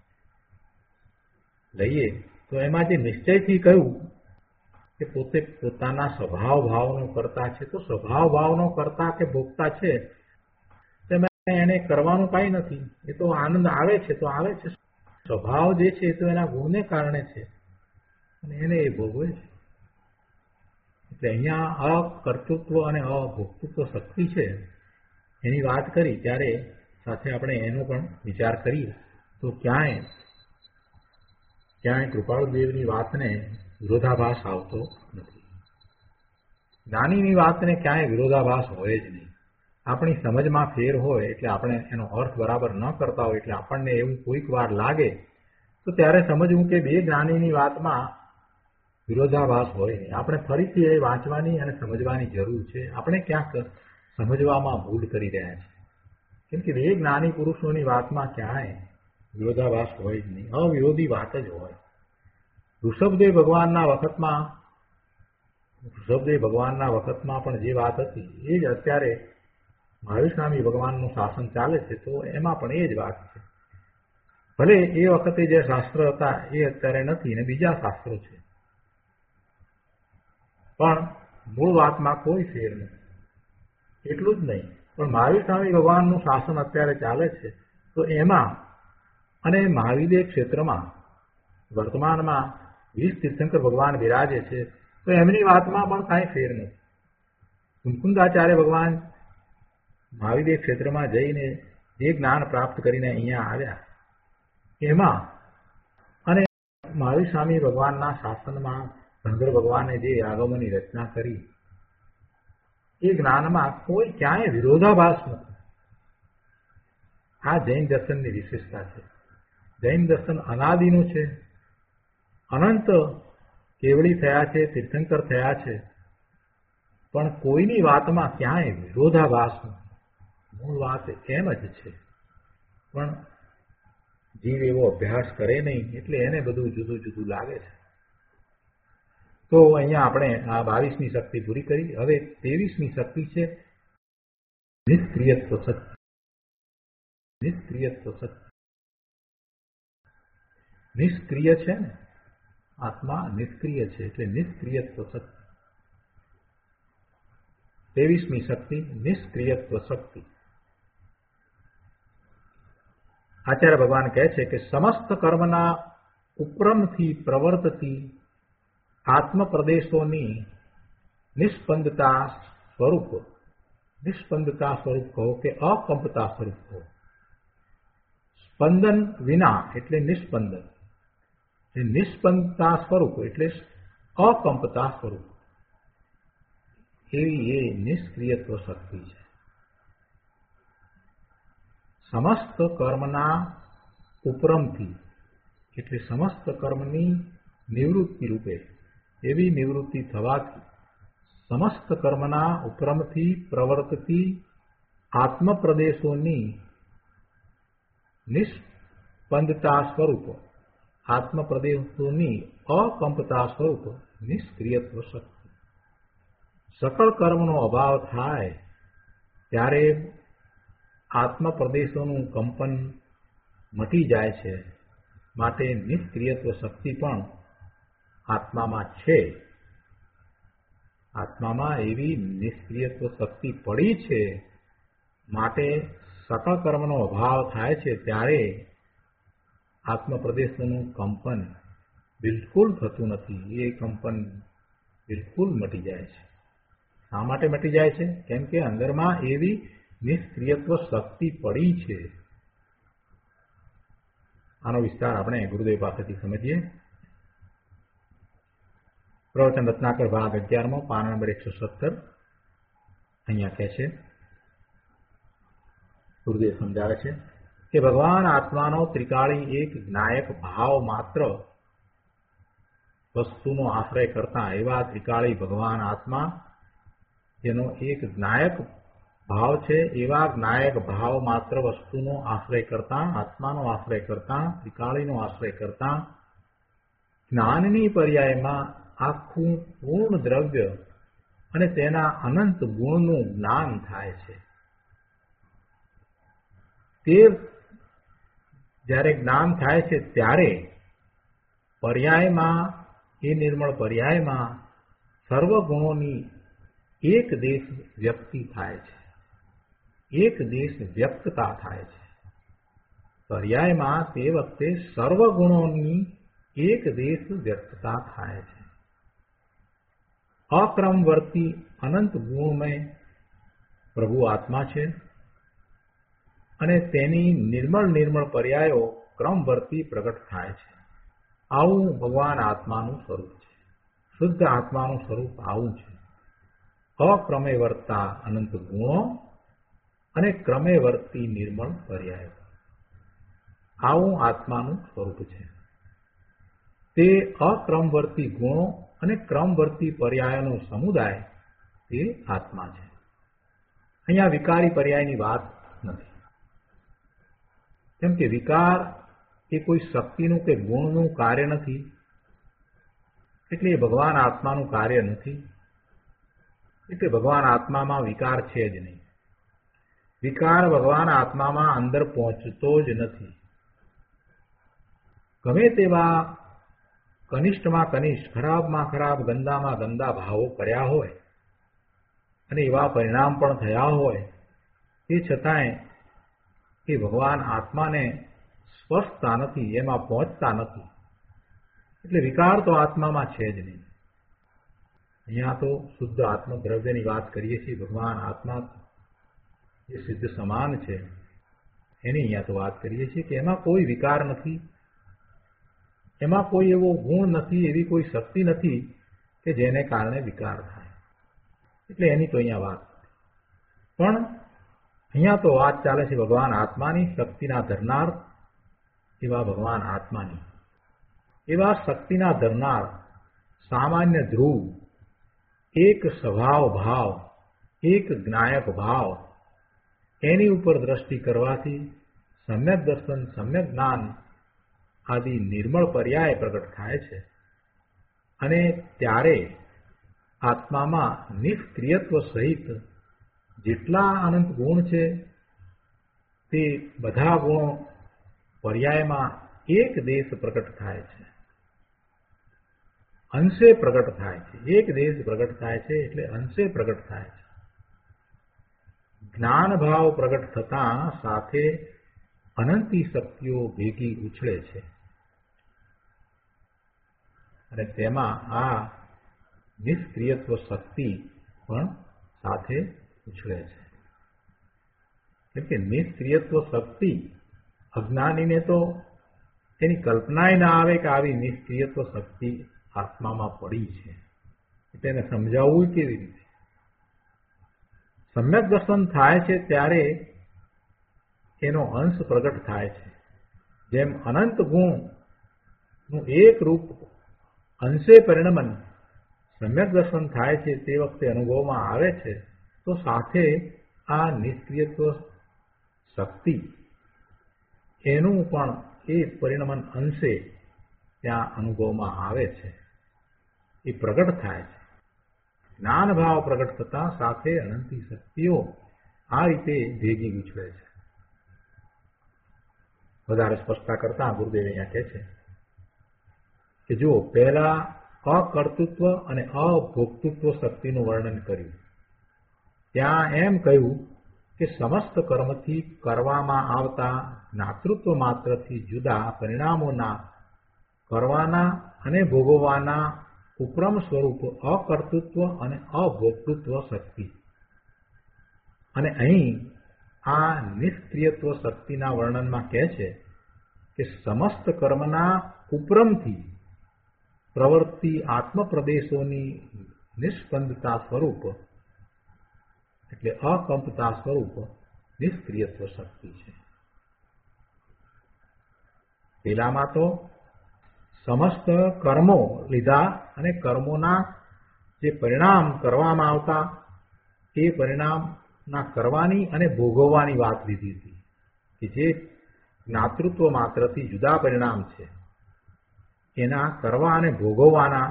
લઈએ તો એમાં જે નિશ્ચયથી કહ્યું કે પોતે પોતાના સ્વભાવ ભાવનો કરતા છે, તો સ્વભાવ ભાવનો કરતા કે ભોગતા છે તેમાં એને કરવાનું કાંઈ નથી. એ તો આનંદ આવે છે તો આવે છે. સ્વભાવ જે છે એ તો એના ગુણને કારણે છે અને એને એ ભોગવે છે. એટલે અહીંયા અકર્તૃત્વ અને અભોક્તૃત્વ શક્તિ છે એની વાત કરી ત્યારે સાથે આપણે એનો પણ વિચાર કરીએ તો ક્યાંય ક્યાંય કૃપાળુદેવની વાતને વિરોધાભાસ આવતો નથી. જ્ઞાનીની વાતને ક્યાંય વિરોધાભાસ હોય જ નહીં. આપણી સમજમાં ફેર હોય એટલે આપણે એનો અર્થ બરાબર ન કરતા હોય એટલે આપણને એવું કોઈક વાર લાગે તો ત્યારે સમજવું કે બે જ્ઞાનીની વાતમાં વિરોધાભાસ હોય નહીં. આપણે ફરીથી એ વાંચવાની અને સમજવાની જરૂર છે. આપણે ક્યાંક સમજવામાં ભૂલ કરી રહ્યા છીએ. કેમ કે બે જ્ઞાની પુરુષોની વાતમાં ક્યાંય વિરોધાભાસ હોય જ નહીં, અવિરોધી વાત જ હોય. ઋષભદેવ ભગવાનના વખતમાં ઋષભદેવ ભગવાનના વખતમાં પણ જે વાત હતી એ જ અત્યારે મહાવીર સ્વામી ભગવાનનું શાસન ચાલે છે તો એમાં પણ એ જ વાત છે. ભલે એ વખતે જે શાસ્ત્ર હતા એ અત્યારે નથી ને બીજા શાસ્ત્રો છે, પણ મૂળ વાતમાં કોઈ ફેર નથી. એટલું જ નહીં, પણ મહાવીર સ્વામી ભગવાનનું શાસન અત્યારે ચાલે છે, તો એમાં અને મહાવીર ક્ષેત્રમાં વર્તમાનમાં વીસ તીર્થંકર ભગવાન બિરાજે છે, તો એમની વાતમાં પણ કાંઈ ફેર નથી. કુમકુંદાચાર્ય ભગવાન મહાવીર ક્ષેત્રમાં જઈને જે જ્ઞાન પ્રાપ્ત કરીને અહીંયા આવ્યા એમાં અને મહાવીર સ્વામી ભગવાનના શાસનમાં શંકર ભગવાને જે આગમોની રચના કરી એ જ્ઞાનમાં કોઈ ક્યાંય વિરોધાભાસ નથી. આ જૈન દર્શનની વિશેષતા છે. જૈન દર્શન અનાદિનું છે, અનંત કેવડી થયા છે, તીર્થંકર થયા છે, પણ કોઈની વાતમાં ક્યાંય વિરોધાભાસ નથી. મૂળ વાત એમ જ છે, પણ જીવ એવો અભ્યાસ કરે નહીં એટલે એને બધું જુદું જુદું લાગે છે. તો અહીંયા આપણે આ બાવીસમી શક્તિ પૂરી કરી. હવે ત્રેવીસમી શક્તિ છે નિષ્ક્રિયત્વ શક્તિ. નિષ્ક્રિયત્વ શક્તિ નિષ્ક્રિય છે ને, આત્મા નિષ્ક્રિય છે એટલે નિષ્ક્રિયત્વ શક્તિ. ત્રેવીસમી શક્તિ નિષ્ક્રિયત્વ શક્તિ. આચાર્ય ભગવાન કહે છે કે સમસ્ત કર્મના ઉપરમથી પ્રવર્તતી આત્મ પ્રદેશોની નિષ્પંદતા સ્વરૂપ, નિષ્પંદતા સ્વરૂપ કહો કે અકંપતા સ્વરૂપ કહો. સ્પંદન વિના એટલે નિષ્પંદન, નિષ્પંદતા સ્વરૂપ એટલે અકંપતા સ્વરૂપ, એવી એ નિષ્ક્રિયત્વ શક્તિ છે. સમસ્ત કર્મના ઉપરમથી એટલે સમસ્ત કર્મની નિવૃત્તિ રૂપે એવી નિવૃત્તિ થવાથી સમસ્ત કર્મના ઉપરમથી પ્રવર્તતી આત્મ પ્રદેશોની નિષ્પંદતા સ્વરૂપ, આત્મ પ્રદેશોની અકંપતા સ્વરૂપ નિષ્ક્રિયત્વ શક્તિ. સકળ કર્મનો અભાવ થાય ત્યારે આત્મ પ્રદેશોનું કંપન મટી જાય છે, માટે નિષ્ક્રિયત્વ શક્તિ પણ આત્મામાં છે. આત્મામાં એવી નિષ્ક્રિયત્વ શક્તિ પડી છે, માટે સકળ કર્મનો અભાવ થાય છે ત્યારે આત્મ પ્રદેશોનું કંપન બિલકુલ થતું નથી. એ કંપન બિલકુલ મટી જાય છે. શા માટે મટી જાય છે? કેમ કે અંદરમાં એવી નિષ્ક્રિયત્વ શક્તિ પડી છે. આનો વિસ્તાર આપણે ગુરુદેવ પાસેથી સમજીએ. પ્રવચન રત્નાકર ભાગ અગિયારમો પાન નંબર એકસો સત્તર. અહીંયા કહે છે, ગુરુદેવ સમજાવે છે કે ભગવાન આત્માનો ત્રિકાળી એક જ્ઞાયક ભાવ માત્ર વસ્તુનો આશ્રય કરતા એવા ત્રિકાળી ભગવાન આત્મા જેનો એક જ્ઞાયક ભાવ છે, એવા જ્ઞાયક ભાવ માત્ર વસ્તુનો આશ્રય કરતા, આત્માનો આશ્રય કરતા, ત્રિકાળીનો આશ્રય કરતા જ્ઞાનની પર્યાયમાં આખું પૂર્ણ દ્રવ્ય અને તેના અનંત ગુણનું જ્ઞાન થાય છે. તે જ્યારે જ્ઞાન થાય છે ત્યારે પર્યાયમાં, એ નિર્મળ પર્યાયમાં સર્વ ગુણોની એક દેશ વ્યક્તિ થાય છે, એક દેશ વ્યક્તતા થાય છે. પર્યાયમાં તે વખતે સર્વ ગુણોની એક દેશ વ્યક્તતા થાય છે. અક્રમવર્તી અનંત ગુણમય પ્રભુ આત્મા છે અને તેની નિર્મળ નિર્મળ પર્યાયો ક્રમવર્તી પ્રગટ થાય છે. આવું ભગવાન આત્માનું સ્વરૂપ છે. શુદ્ધ આત્માનું સ્વરૂપ આવું છે. અક્રમે વર્તા અનંત ગુણો અને ક્રમે વર્તી નિર્મળ પર્યાયો, આવું આત્માનું સ્વરૂપ છે. તે અક્રમવર્તી ગુણો અને ક્રમવર્તી પર્યાયનો સમુદાય તે આત્મા છે. અહીંયા વિકારી પર્યાયની વાત નથી, કેમ કે વિકાર એ કોઈ શક્તિનું કે ગુણનું કાર્ય નથી, એટલે એ ભગવાન આત્માનું કાર્ય નથી. એટલે ભગવાન આત્મામાં વિકાર છે જ નહીં. વિકાર ભગવાન આત્મામાં અંદર પહોંચતો જ નથી. ગમે તેવા કનિષ્ઠમાં કનિષ્ઠ, ખરાબમાં ખરાબ, ગંદામાં ગંદા ભાવો કર્યા હોય અને એવા પરિણામ પણ થયા હોય, તે છતાંય એ ભગવાન આત્માને સ્પર્શતા નથી, એમાં પહોંચતા નથી. એટલે વિકાર તો આત્મામાં છે જ નહીં. અહીંયા તો શુદ્ધ આત્મદ્રવ્યની વાત કરીએ છીએ. ભગવાન આત્મા જે સિદ્ધ સમાન છે એની અહીંયા તો વાત કરીએ છીએ કે એમાં કોઈ વિકાર નથી, એમાં કોઈ એવો ગુણ નથી, એવી કોઈ શક્તિ નથી કે જેને કારણે વિકાર થાય. એટલે એની તો અહીંયા વાત. પણ અહીંયા તો વાત ચાલે છે ભગવાન આત્માની, શક્તિના ધરનાર એવા ભગવાન આત્માની. એવા શક્તિના ધરનાર સામાન્ય ધ્રુવ, એક સ્વભાવ ભાવ, એક જ્ઞાયક ભાવ, એની ઉપર દ્રષ્ટિ કરવાથી સમ્યક દર્શન, સમ્યક જ્ઞાન આદિ નિર્મળ પર્યાય પ્રગટ થાય છે. અને ત્યારે આત્મામાં નિષ્ક્રિયત્વ સહિત જેટલા અનંત ગુણ છે તે બધા ગુણો પર્યાયમાં એક દેશ પ્રગટ થાય છે, અંશે પ્રગટ થાય છે. એક દેશ પ્રગટ થાય છે એટલે અંશે પ્રગટ થાય છે. જ્ઞાન ભાવ પ્રગટ થતા સાથે અનંતી શક્તિઓ ભેગી ઉછળે છે અને તેમાં આ નિષ્ક્રિયત્વ શક્તિ પણ સાથે ઉછળે છે. કેમ કે નિષ્ક્રિયત્વ શક્તિ અજ્ઞાનીને તો એની કલ્પનાય ના આવે કે આવી નિષ્ક્રિયત્વ શક્તિ આત્મામાં પડી છે. તેને સમજાવવું કેવી રીતે? સમ્યક દર્શન થાય છે ત્યારે એનો અંશ પ્રગટ થાય છે. જેમ અનંત ગુણનું એક રૂપ અંશે પરિણમન સમ્યક દર્શન થાય છે તે વખતે અનુભવમાં આવે છે, તો સાથે આ નિષ્ક્રિયત્વ શક્તિ એનું પણ એ પરિણમન અંશે ત્યાં અનુભવમાં આવે છે, એ પ્રગટ થાય છે. જ્ઞાન ભાવ પ્રગટ થતા સાથે અનંતી શક્તિઓ આ રીતે ભેગી ઉછળે છે. વધારે સ્પષ્ટતા કરતા ગુરુદેવ અહીંયા કહે છે કે જો પહેલા અકર્તૃત્વ અને અભોક્તૃત્વ શક્તિનું વર્ણન કર્યું, ત્યાં એમ કહ્યું કે સમસ્ત કર્મથી કરવામાં આવતા જ્ઞાતૃત્વ માત્રથી જુદા પરિણામોના કરવાના અને ભોગવવાના ઉપરમ સ્વરૂપ અકર્તૃત્વ અને અભોક્તૃત્વ શક્તિ. અને અહીં આ નિષ્ક્રિયત્વ શક્તિના વર્ણનમાં કહે છે કે સમસ્ત કર્મના ઉપરમથી પ્રવૃત્તિ આત્મપ્રદેશોની નિષ્પંદતા સ્વરૂપ એટલે અકંપતા સ્વરૂપ નિષ્ક્રિયત્વ શક્તિ છે. પેલામાં તો સમસ્ત કર્મો લીધા અને કર્મોના જે પરિણામ કરવામાં આવતા એ પરિણામના કરવાની અને ભોગવવાની વાત લીધી હતી કે જે જ્ઞાતૃત્વ માત્રથી જુદા પરિણામ છે એના કરવા અને ભોગવવાના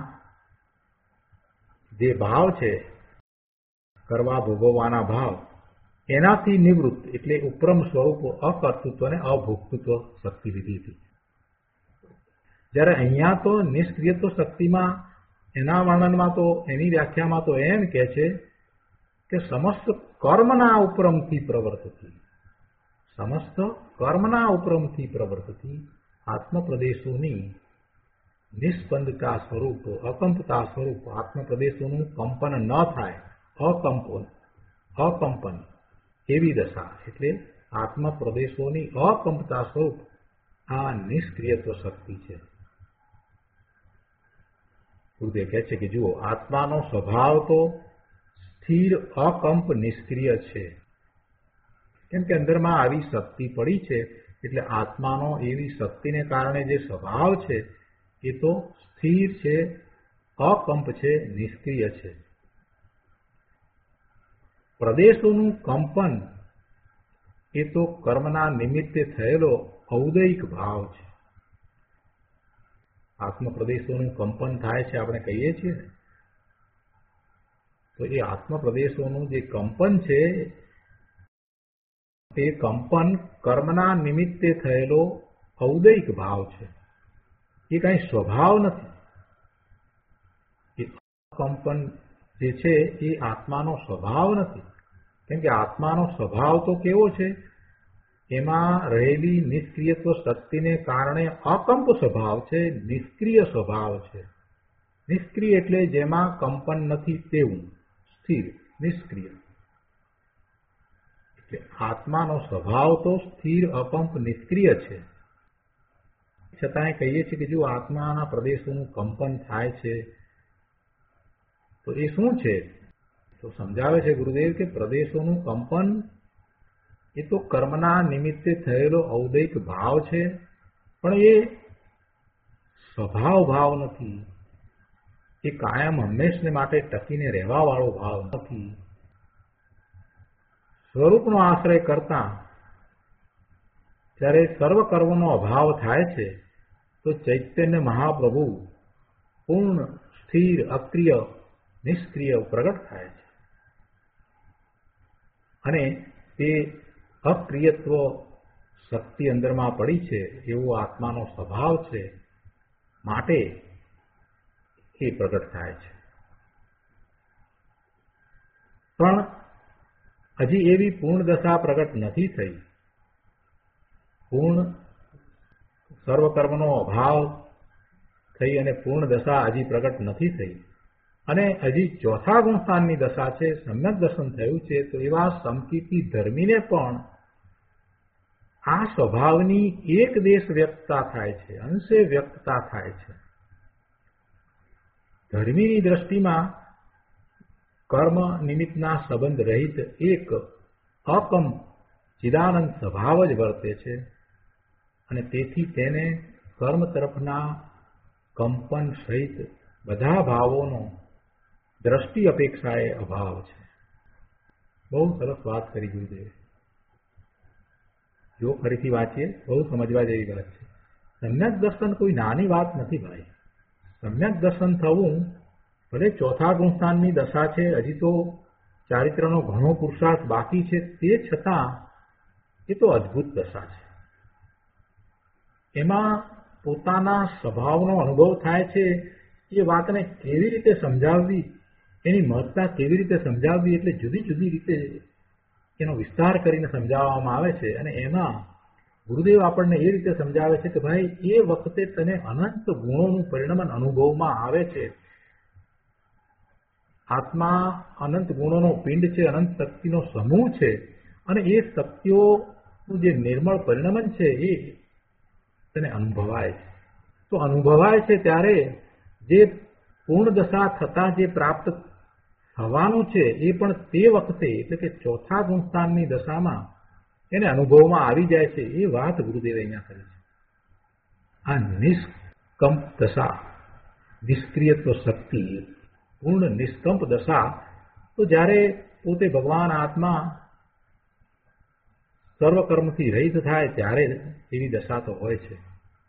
જે ભાવ છે, કરવા ભોગવવાના ભાવ એનાથી નિવૃત્ત એટલે ઉપરમ સ્વરૂપ અકર્તૃત્વ અને અભોક્તૃત્વ શક્તિ લીધી હતી. જ્યારે અહીંયા તો નિષ્ક્રિયત્વ શક્તિમાં એના વર્ણનમાં તો એની વ્યાખ્યામાં તો એમ કહે છે કે સમસ્ત કર્મના ઉપરમથી પ્રવર્તતી સમસ્ત કર્મના ઉપરમથી પ્રવર્તતી આત્મપ્રદેશોની નિષ્પંદતા સ્વરૂપ અકંપતા સ્વરૂપ આત્મપ્રદેશોનું કંપન ન થાય, અકંપન અકંપન એવી દશા એટલે આત્મપ્રદેશોની અકંપતા સ્વરૂપ આ નિષ્ક્રિયત્વ શક્તિ છે. ગુરુદેવ કહે છે કે જુઓ, આત્માનો સ્વભાવ તો સ્થિર અકંપ નિષ્ક્રિય છે. કેમ કે અંદરમાં આવી શક્તિ પડી છે એટલે આત્માનો એવી શક્તિને કારણે જે સ્વભાવ છે એ તો સ્થિર છે, અકંપ છે, નિષ્ક્રિય છે. પ્રદેશોનું કંપન એ તો કર્મના નિમિત્તે થયેલો ઔદયિક ભાવ છે. આત્મપ્રદેશોનું કંપન થાય છે આપણે કહીએ છીએ ને, તો એ આત્મપ્રદેશોનું જે કંપન છે તે કંપન કર્મના નિમિત્તે થયેલો ઔદયિક ભાવ છે. એ કાંઈ સ્વભાવ નથી. એ કંપન જે છે એ આત્માનો સ્વભાવ નથી. કેમ કે આત્માનો સ્વભાવ તો કેવો છે? એમાં રહેલી નિષ્ક્રિયત્વ શક્તિને કારણે અકંપ સ્વભાવ છે, નિષ્ક્રિય સ્વભાવ છે. નિષ્ક્રિય એટલે જેમાં કંપન નથી તેવું, સ્થિર, નિષ્ક્રિય. એટલે આત્માનો સ્વભાવ તો સ્થિર, અકંપ, નિષ્ક્રિય છે. છતાંય કહીએ છીએ કે જો આત્માના પ્રદેશોનું કંપન થાય છે તો એ શું છે? તો સમજાવે છે ગુરુદેવ કે પ્રદેશોનું કંપન એ તો કર્મના નિમિત્તે થયેલો ઔદૈક ભાવ છે, પણ એ સ્વભાવ ભાવ નથી. એ કાયમ હંમેશને માટે ટકીને રહેવા વાળો ભાવ નથી. સ્વરૂપનો આશ્રય કરતા જ્યારે સર્વ કર્મનો અભાવ થાય છે તો ચૈતન્ય મહાપ્રભુ પૂર્ણ, સ્થિર, અક્રિય, નિષ્ક્રિય પ્રગટ થાય છે. અને તે અક્રિયત્વ શક્તિ અંદરમાં પડી છે એવો આત્માનો સ્વભાવ છે, માટે એ પ્રગટ થાય છે. પણ હજી એવી પૂર્ણ દશા પ્રગટ નથી થઈ. પૂર્ણ સર્વકર્મનો અભાવ થઈ અને પૂર્ણ દશા હજી પ્રગટ નથી થઈ. અને હજી ચોથા ગુણસ્થાનની દશા છે, સમ્યક દર્શન થયું છે. તો એવા સમકીર્તિ ધર્મીને પણ આ સ્વભાવની એક દેશ વ્યક્તતા થાય છે, અંશે વ્યક્તતા થાય છે. ધર્મીની દ્રષ્ટિમાં કર્મ નિમિત્તના સંબંધ રહિત એક અકમ ચિદાનંદ સ્વભાવ જ વર્તે છે. અને તેથી તેને કર્મ તરફના કંપન સહિત બધા ભાવોનો દ્રષ્ટિ અપેક્ષાએ અભાવ છે. બહુ સરસ વાત કરી ગુરુદેવે. જો ફરીથી વાંચીએ, બહુ સમજવા જેવી વાત છે. સમ્યક દર્શન કોઈ નાની વાત નથી ભાઈ. સમ્યક દર્શન થવું ભલે ચોથા ગુણસ્થાનની દશા છે, હજી તો ચારિત્રનો ઘણો પુરુષાર્થ બાકી છે, તે છતાં એ તો અદ્ભુત દશા છે. એમાં પોતાના સ્વભાવનો અનુભવ થાય છે. એ વાતને કેવી રીતે સમજાવવી, એની મહત્તા કેવી રીતે સમજાવવી, એટલે જુદી જુદી રીતે એનો વિસ્તાર કરીને સમજાવવામાં આવે છે. અને એમાં ગુરુદેવ આપણને એ રીતે સમજાવે છે કે ભાઈ એ વખતે તને અનંત ગુણોનું પરિણમન અનુભવમાં આવે છે. આત્મા અનંત ગુણોનો પિંડ છે, અનંત શક્તિનો સમૂહ છે. અને એ શક્તિઓનું જે નિર્મળ પરિણમન છે એ તને અનુભવાય છે. તો અનુભવાય છે ત્યારે જે પૂર્ણ દશા થતા જે પ્રાપ્ત થવાનું છે એ પણ તે વખતે, એટલે કે ચોથા ગુણસ્થાનની દશામાં એને અનુભવમાં આવી જાય છે. એ વાત ગુરુદેવ અહીંયા કરે છે. આ નિષ્કંપ દશા, નિષ્ક્રિયત્વ શક્તિ, પૂર્ણ નિષ્કંપ દશા, તો જ્યારે પોતે ભગવાન આત્મા સર્વકર્મથી રહિત થાય ત્યારે એવી દશા તો હોય છે.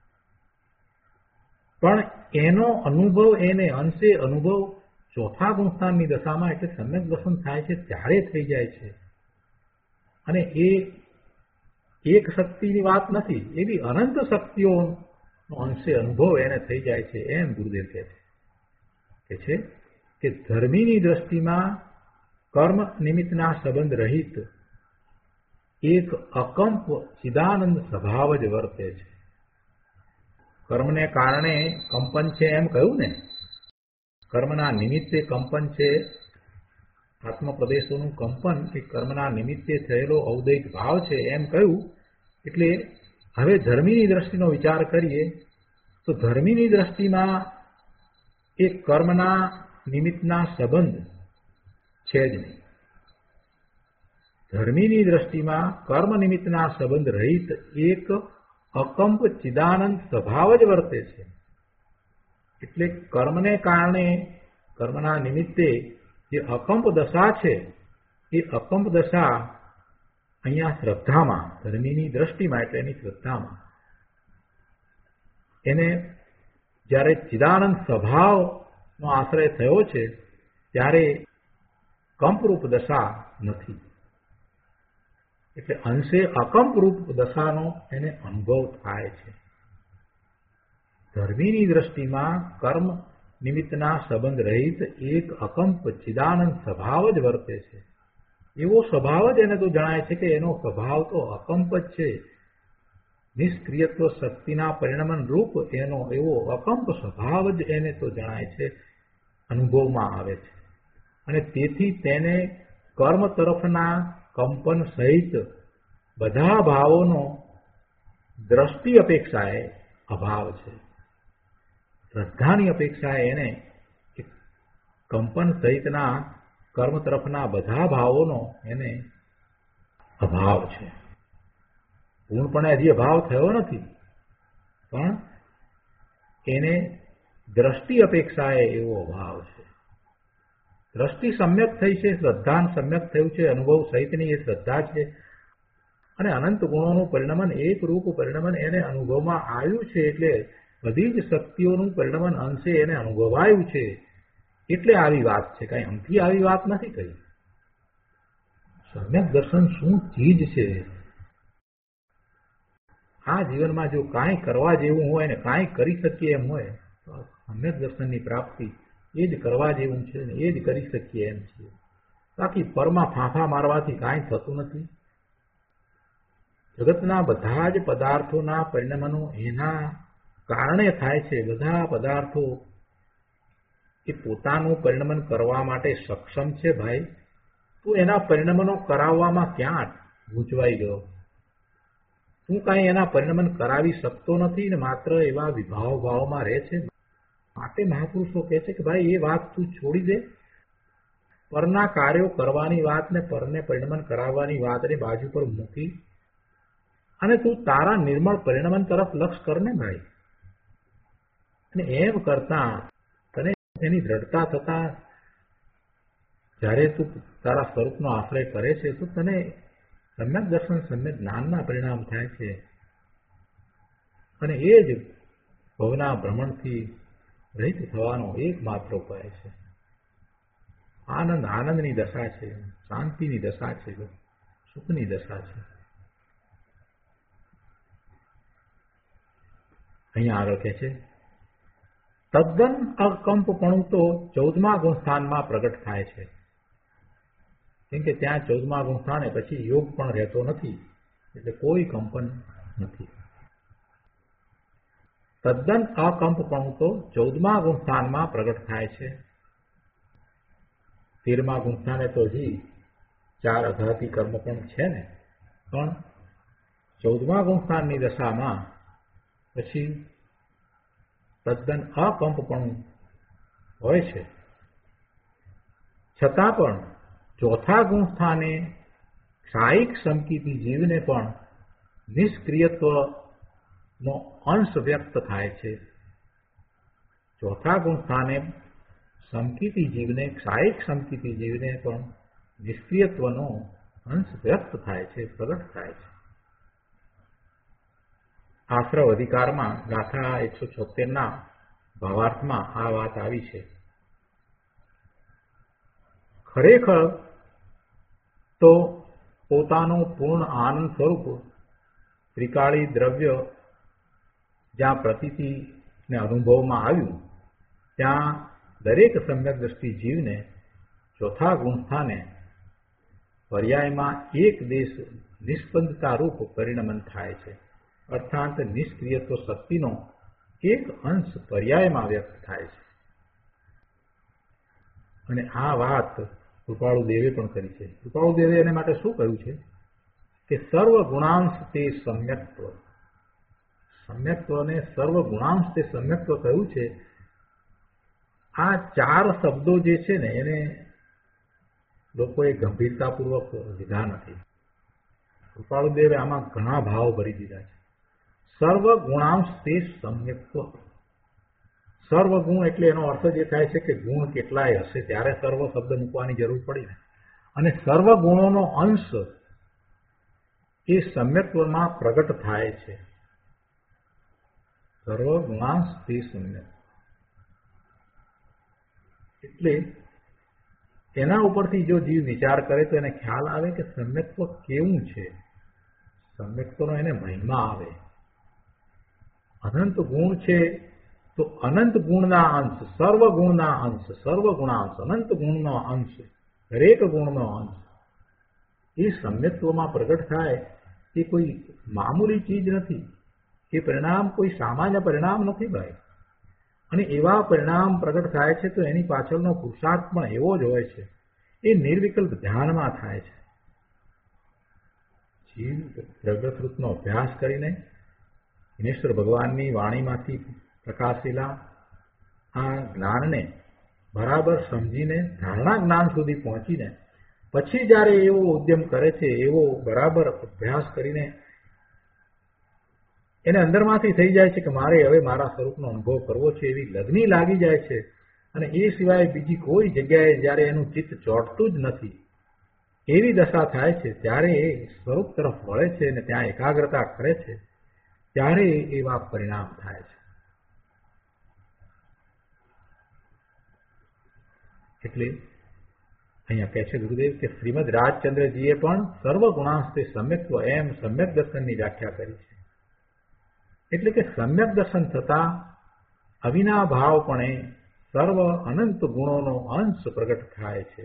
પણ એનો અનુભવ, એને અંશે અનુભવ ચોથા ગુણસ્થાનની દશામાં, એટલે સમ્યક દર્શન થાય છે ત્યારે થઈ જાય છે. અને એ એક શક્તિની વાત નથી, એવી અનંત શક્તિઓનો અંશે અનુભવ એને થઈ જાય છે. એમ ગુરુદેવ કહે છે કે છે કે ધર્મીની દ્રષ્ટિમાં કર્મ નિમિત્તના સંબંધ રહિત એક અકંપ ચિદાનંદ સ્વભાવ જ વર્તે છે. કર્મને કારણે કંપન છે એમ કહ્યું ને, કર્મના નિમિત્તે કંપન છે, આત્મપ્રદેશોનું કંપન એ કર્મના નિમિત્તે થયેલો ઔદૈક ભાવ છે એમ કહ્યું. એટલે હવે ધર્મીની દ્રષ્ટિનો વિચાર કરીએ તો ધર્મીની દ્રષ્ટિમાં એ કર્મના નિમિત્તના સંબંધ છે જ નહીં. ધર્મીની દ્રષ્ટિમાં કર્મ નિમિત્તના સંબંધ રહિત એક અકંપ ચિદાનંદ સ્વભાવ જ વર્તે છે. એટલે કર્મને કારણે, કર્મના નિમિત્તે જે અકંપ દશા છે એ અકંપ દશા અહીંયા શ્રદ્ધામાં, ધર્મીની દ્રષ્ટિમાં એટલે એની શ્રદ્ધામાં એને જ્યારે ચિદાનંદ સ્વભાવનો આશ્રય થયો છે ત્યારે કંપરૂપ દશા નથી. એટલે અંશે અકંપરૂપ દશાનો એને અનુભવ થાય છે. ધર્મીની દ્રષ્ટિમાં કર્મ નિમિત્તના સંબંધ રહિત એક અકંપ ચિદાનંદ સ્વભાવ જ વર્તે છે. એવો સ્વભાવ જ એને તો જણાય છે કે એનો સ્વભાવ તો અકંપ જ છે. નિષ્ક્રિયત્વ શક્તિના પરિણમન રૂપ એનો એવો અકંપ સ્વભાવ જ એને તો જણાય છે, અનુભવમાં આવે છે. અને તેથી તેને કર્મ તરફના કંપન સહિત બધા ભાવોનો દ્રષ્ટિ અપેક્ષાએ અભાવ છે. શ્રદ્ધાની અપેક્ષાએ એને કંપન સહિતના કર્મ તરફના બધા ભાવોનો એને અભાવ છે. પૂર્ણપણે હજી અભાવ થયો નથી, પણ એને દ્રષ્ટિ અપેક્ષાએ એવો અભાવ છે. દ્રષ્ટિ સમ્યક થઈ છે, શ્રદ્ધા સમ્યક થયું છે, અનુભવ સહિતની એ શ્રદ્ધા છે. અને અનંત ગુણોનું પરિણમન એક રૂપ પરિણમન એને અનુભવમાં આવ્યું છે, એટલે બધી જ શક્તિઓનું પરિણમન અંશે એને અનુભવાયું છે. એટલે આવી વાત છે, કઈ અમથી આવી વાત નથી કહી. સમ્યક દર્શન શું ચીજ છે? આ જીવનમાં જો કાંઈ કરવા જેવું હોય ને કાંઈ કરી શકીએ એમ હોય તો સમ્યક દર્શનની પ્રાપ્તિ એ જ કરવા જેવું છે ને એ જ કરી શકીએ એમ છે. બાકી પરમાં ફાંફા મારવાથી કાંઈ થતું નથી. જગતના બધા જ પદાર્થોના પરિણમનો એના કારણે થાય છે. બધા પદાર્થો એ પોતાનું પરિણમન કરવા માટે સક્ષમ છે. ભાઈ, તું એના પરિણમનો કરાવવામાં ક્યાં ગૂંચવાઈ ગયો? તું કાંઈ એના પરિણમન કરાવી શકતો નથી ને માત્ર એવા વિભાવ ભાવમાં રહે છે. માટે મહાપુરુષો કહે છે કે ભાઈ એ વાત તું છોડી દે. પરના કાર્યો કરવાની વાત ને પરને પરિણમન કરાવવાની વાતને બાજુ પર મૂકી અને તું તારા નિર્મળ પરિણમન તરફ લક્ષ કરને ભાઈ. અને એમ કરતા તને એની દ્રઢતા થતા જ્યારે તું તારા સ્વરૂપનો આશ્રય કરે છે તો તને સમ્યક દર્શન સમ્યક જ્ઞાનના પરિણામ થાય છે. અને એ જ ભવના ભ્રમણથી રહિત થવાનો એકમાત્ર ઉપાય છે. આનંદ આનંદની દશા છે, શાંતિની દશા છે, સુખની દશા છે. અહીંયા આગળ કહે છે તદ્દન અકંપપણું તો ચૌદમા ગુણસ્થાનમાં પ્રગટ થાય છે. કેમ કે ત્યાં ચૌદમા ગુણસ્થાને પછી યોગ પણ રહેતો નથી, એટલે કોઈ કંપન નથી. તદ્દન અકંપપણું તો ચૌદમા ગુણસ્થાનમાં પ્રગટ થાય છે. તેરમા ગુણસ્થાને તો હજી ચાર અઘાતી કર્મ પણ છે ને, પણ ચૌદમા ગુણસ્થાનની દશામાં પછી તદ્દન અકંપપણું હોય છે. છતાં પણ ચોથા ગુણસ્થાને ક્ષાયિક સમકીતિ જીવને પણ નિષ્ક્રિયત્વનો અંશ વ્યક્ત થાય છે. ચોથા ગુણસ્થાને સમકીતિ જીવને ક્ષાયિક સમકીતિ જીવને પણ નિષ્ક્રિયત્વનો અંશ વ્યક્ત થાય છે, પ્રગટ થાય છે. આશ્રવ અધિકારમાં ગાથા એકસો છોતેર ના ભાવાર્થમાં આ વાત આવી છે. ખરેખર તો પોતાનું પૂર્ણ આનંદ સ્વરૂપ ત્રિકાળી દ્રવ્ય જ્યાં પ્રતીતિને અનુભવમાં આવ્યું ત્યાં દરેક સમ્યક દ્રષ્ટિ જીવને ચોથા ગુણસ્થાને પર્યાયમાં એક દેશ નિષ્પંદતા રૂપ પરિણમન થાય છે. અર્થાત નિષ્ક્રિયત્વ શક્તિનો એક અંશ પર્યાયમાં વ્યક્ત થાય છે. અને આ વાત કૃપાળુ દેવે પણ કરી છે. કૃપાળુ દેવે એને માટે શું કહ્યું છે કે સર્વ ગુણાંશ તે સમ્યક્ત્વ. સમ્યક્ત્વને સર્વ ગુણાંશ તે સમ્યક્ત્વ કહ્યું છે. આ ચાર શબ્દો જે છે ને એને લોકોએ ગંભીરતાપૂર્વક લીધા નથી. કૃપાળુ દેવે આમાં ઘણા ભાવ ભરી દીધા છે. સર્વ ગુણાંશ તે સમ્યક્ત્વ. સર્વ ગુણ એટલે એનો અર્થ જે થાય છે કે ગુણ કેટલાય હશે ત્યારે સર્વ શબ્દ મૂકવાની જરૂર પડી ને. અને સર્વ ગુણોનો અંશ એ સમ્યક્ત્વમાં પ્રગટ થાય છે. સર્વ ગુણાંશ તે સમ્યક એટલે એના ઉપરથી જો જીવ વિચાર કરે તો એને ખ્યાલ આવે કે સમ્યક્ત્વ કેવું છે. સમ્યક્ત્વનો એને મહિમા આવે. અનંત ગુણ છે તો અનંત ગુણના અંશ, સર્વ ગુણના અંશ, સર્વ ગુણાંશ, અનંત ગુણનો અંશ, દરેક ગુણનો અંશ એ સમ્યક્ત્વમાં પ્રગટ થાય એ કોઈ મામૂલી ચીજ નથી. એ પરિણામ કોઈ સામાન્ય પરિણામ નથી ભાઈ. અને એવા પરિણામ પ્રગટ થાય છે તો એની પાછળનો પુરુષાર્થ પણ એવો જ હોય છે. એ નિર્વિકલ્પ ધ્યાનમાં થાય છે. જીવ પ્રગટરૂપનો અભ્યાસ કરીને ઈશ્વર ભગવાનની વાણીમાંથી પ્રકાશેલા આ જ્ઞાનને બરાબર સમજીને ધારણા જ્ઞાન સુધી પહોંચીને પછી જ્યારે એવો ઉદ્યમ કરે છે, એવો બરાબર અભ્યાસ કરીને એને અંદરમાંથી થઈ જાય છે કે મારે હવે મારા સ્વરૂપનો અનુભવ કરવો છે, એવી લગ્ની લાગી જાય છે. અને એ સિવાય બીજી કોઈ જગ્યાએ જ્યારે એનું ચિત્ત ચોંટતું જ નથી, એવી દશા થાય છે, ત્યારે એ સ્વરૂપ તરફ વળે છે અને ત્યાં એકાગ્રતા કરે છે, ત્યારે એવા પરિણામ થાય છે. એટલે અહીંયા કહે છે ગુરુદેવ કે શ્રીમદ રાજચંદ્રજીએ પણ સર્વ ગુણાંસ્તે સમ્યક્ત્વ એમ સમ્યક દર્શનની વ્યાખ્યા કરી છે. એટલે કે સમ્યક દર્શન થતા અવિનાભાવપણે સર્વ અનંત ગુણોનો અંશ પ્રગટ થાય છે.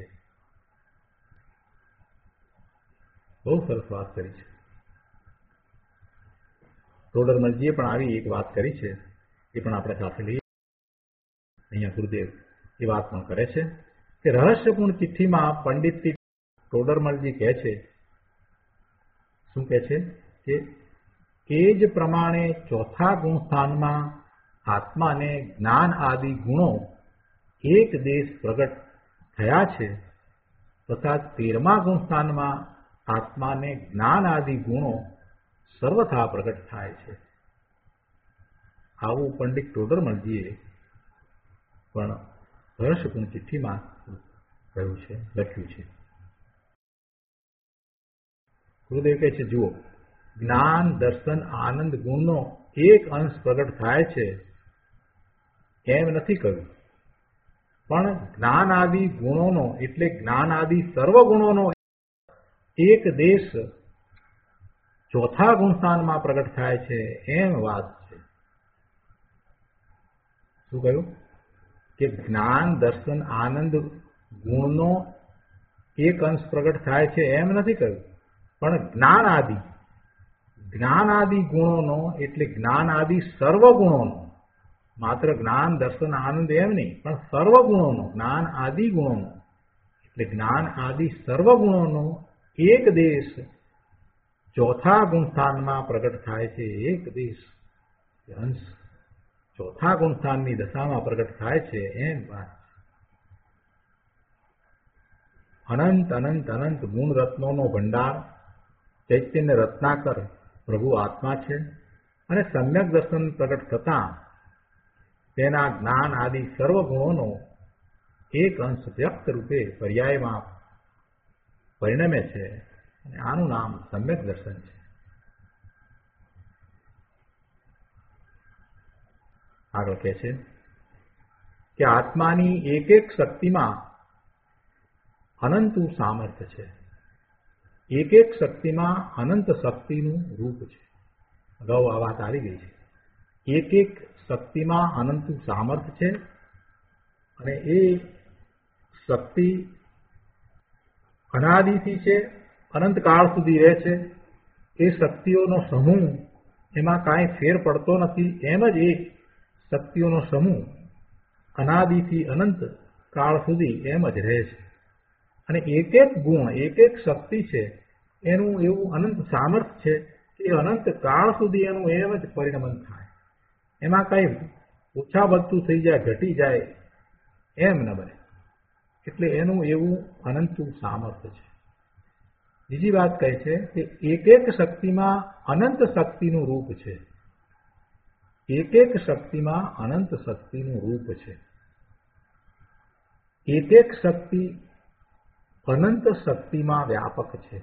બહુ સરસ વાત કરી છે. ટોડરમલજીએ પણ આવી એક વાત કરી છે, એ પણ આપણે સાથે લઈએ. અહીંયા ગુરુદેવ એ વાત પણ કરે છે કે રહસ્યપૂર્ણ ચિઠ્ઠીમાં પંડિત ટોડરમલજી કહે છે, શું કહે છે કે એ જ પ્રમાણે ચોથા ગુણસ્થાનમાં આત્માને જ્ઞાન આદિ ગુણો એક દેશ પ્રગટ થયા છે, તથા તેરમા ગુણસ્થાનમાં આત્માને જ્ઞાન આદિ ગુણો સર્વથા પ્રગટ થાય છે. આવું પંડિત ટોડરમલજીએ પણ રહસ્યપૂર્ણ ચિઠ્ઠીમાં કહ્યું છે, લખ્યું છે. ગુરુદેવ કહે છે, જુઓ, જ્ઞાન દર્શન આનંદ ગુણનો એક અંશ પ્રગટ થાય છે એમ નથી કહ્યું, પણ જ્ઞાન આદિ ગુણોનો એટલે જ્ઞાન આદિ સર્વ ગુણોનો એક દેશ ચોથા ગુણસ્થાનમાં પ્રગટ થાય છે એમ વાત છે. શું કહ્યું કે જ્ઞાન દર્શન આનંદ ગુણનો એક અંશ પ્રગટ થાય છે એમ નથી કહ્યું, પણ જ્ઞાન આદિ જ્ઞાન આદિ ગુણોનો એટલે જ્ઞાન આદિ સર્વ ગુણોનો, માત્ર જ્ઞાન દર્શન આનંદ એમ નહીં, પણ સર્વ ગુણોનો, જ્ઞાન આદિ ગુણોનો એટલે જ્ઞાન આદિ સર્વ ગુણોનો એક દેશ ચોથા ગુણસ્થાનમાં પ્રગટ થાય છે. એક દેશ અંશ ચોથા ગુણસ્થાનની દશામાં પ્રગટ થાય છે એમ વાત. અનંત અનંત અનંત ગુણ રત્નોનો ભંડાર ચૈતન્ય રત્નાકર પ્રભુ આત્મા છે, અને સમ્યક દર્શન પ્રગટ થતા તેના જ્ઞાન આદિ સર્વ ગુણોનો એક અંશ વ્યક્ત રૂપે પર્યાયમાં પરિણમે છે, અને આનું નામ સમ્યક દર્શન છે. આગળ કહે છે કે આત્માની એક એક શક્તિમાં અનંતું સામર્થ્ય છે. એક એક શક્તિમાં અનંત શક્તિનું રૂપ છે. અગાઉ આ વાત આવી ગઈ છે. એક એક શક્તિમાં અનંતું સામર્થ્ય છે, અને એ શક્તિ અનાદિથી છે, અનંત કાળ સુધી રહે છે. એ શક્તિઓનો સમૂહ, એમાં કાંઈ ફેર પડતો નથી. એમ જ એ શક્તિઓનો સમૂહ અનાદિથી અનંત કાળ સુધી એમ જ રહે છે. અને એક એક ગુણ, એક એક શક્તિ છે, એનું એવું અનંત સામર્થ્ય છે કે અનંત કાળ સુધી એનું એમ જ પરિણમન થાય. એમાં કાંઈ ઓછા વધતું થઈ જાય, ઘટી જાય એમ ન બને. એટલે એનું એવું અનંતું સામર્થ્ય છે. બીજી વાત કહે છે કે એક એક શક્તિમાં અનંત શક્તિનું રૂપ છે. એક એક શક્તિમાં અનંત શક્તિનું રૂપ છે. એક એક શક્તિ અનંત શક્તિમાં વ્યાપક છે.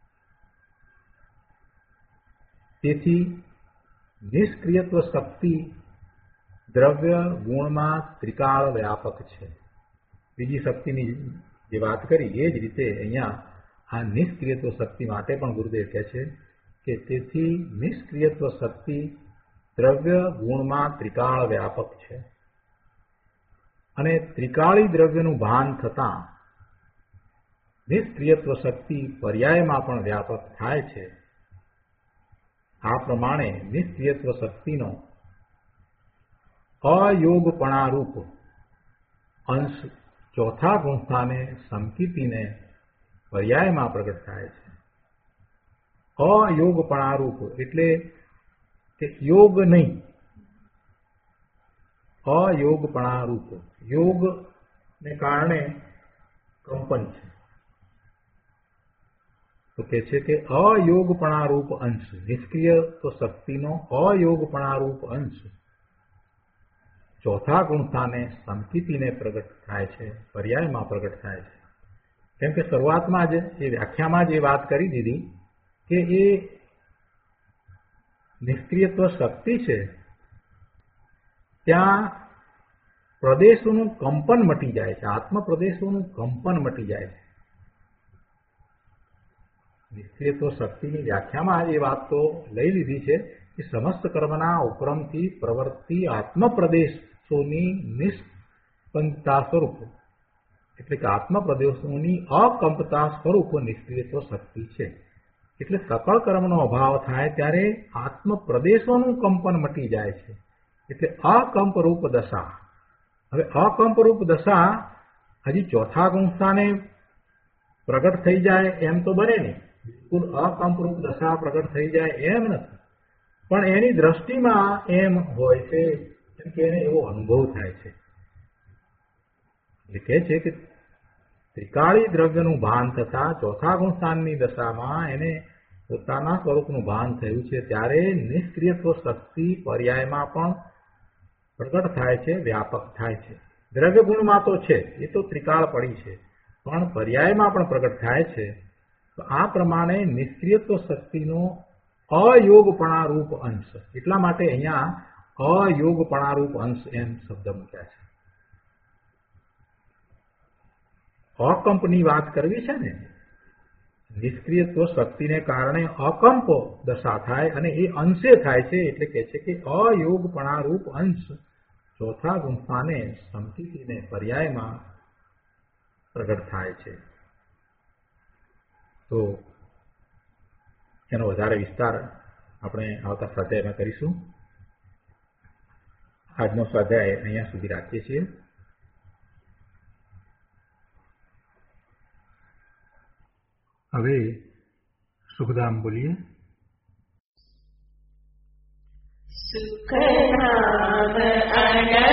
તેથી નિષ્ક્રિયત્વ શક્તિ દ્રવ્ય ગુણમાં ત્રિકાળ વ્યાપક છે. બીજી શક્તિની જે વાત કરી એ જ રીતે અહીંયા આ નિષ્ક્રિયત્વ શક્તિ માટે પણ ગુરુદેવ કહે છે કે તેથી નિષ્ક્રિયત્વ શક્તિ દ્રવ્ય ગુણમાં ત્રિકાળ વ્યાપક છે અને ત્રિકાળી દ્રવ્યનું ભાન થતાં નિષ્ક્રિયત્વ શક્તિ પર્યાયમાં પણ વ્યાપક થાય છે. આ પ્રમાણે નિષ્ક્રિયત્વ શક્તિનો અયોગપણારૂપ અંશ ચોથા ગુણસ્થાને સમકીતીને પર્યાયમાં પ્રગટ થાય છે. અયોગપણારૂપ એટલે કે યોગ નહીં, અયોગપણારૂપ. યોગને કારણે કંપન છે, તો કે છે કે અયોગપણારૂપ અંશ, નિષ્ક્રિય તો શક્તિનો અયોગપણારૂપ અંશ ચોથા ગુણસ્થાને સમકીતીને પ્રગટ થાય છે, પર્યાયમાં પ્રગટ થાય છે. કેમ કે શરૂઆતમાં જ એ વ્યાખ્યામાં જ એ વાત કરી દીધી કે એ નિષ્ક્રિયત્વ શક્તિ છે, ત્યાં પ્રદેશોનું કંપન મટી જાય છે, આત્મ પ્રદેશોનું કંપન મટી જાય છે. નિષ્ક્રિયત્વ શક્તિની વ્યાખ્યામાં જ એ વાત તો લઈ લીધી છે કે સમસ્ત કર્મના ઉપક્રમથી પ્રવૃત્તિ આત્મ પ્રદેશોની નિષ્કંપતા સ્વરૂપ, એટલે કે આત્મ પ્રદેશોની અકંપતા સ્વરૂપ નિષ્ક્રિયત્વ શક્તિ છે. એટલે સકળ કર્મનો અભાવ થાય ત્યારે આત્મ પ્રદેશોનું કંપન મટી જાય છે, એટલે અકંપરૂપ દશા. હવે અકંપરૂપ દશા હજી ચોથા ગુણસ્થાને પ્રગટ થઈ જાય એમ તો બને નહીં, બિલકુલ અકંપરૂપ દશા પ્રગટ થઈ જાય એમ નથી, પણ એની દ્રષ્ટિમાં એમ હોય છે, કેમ કે એને એવો અનુભવ થાય છે. એટલે કહે છે કે ત્રિકાળી દ્રવ્યનું ભાન થતા ચોથા ગુણસ્થાનની દશામાં એને પોતાના સ્વરૂપનું ભાન થયું છે, ત્યારે નિષ્ક્રિયત્વ શક્તિ પર્યાયમાં પણ પ્રગટ થાય છે, વ્યાપક થાય છે. દ્રવ્ય ગુણમાં તો છે, એ તો ત્રિકાળ પડી છે, પણ પર્યાયમાં પણ પ્રગટ થાય છે. તો આ પ્રમાણે નિષ્ક્રિયત્વ શક્તિનો અયોગપણારૂપ અંશ, એટલા માટે અહીંયા અયોગપણારૂપ અંશ એમ શબ્દ મૂક્યા છે. અકંપની વાત કરવી છે ને, નિષ્ક્રિયત્વ શક્તિને કારણે અકંપ દશા થાય અને એ અંશે થાય છે, એટલે કે છે કે અયોગપણારૂપ અંશ ચોથા ગુણસ્થાને સમકીતીને પર્યાયમાં પ્રગટ થાય છે. તો એનો વધારે વિસ્તાર આપણે આવતા સ્વાધ્યાયમાં કરીશું. આજનો સ્વાધ્યાય અહીંયા સુધી રાખીએ છીએ. હવે સુખધામ બોલીએ. સુખધામ અનંત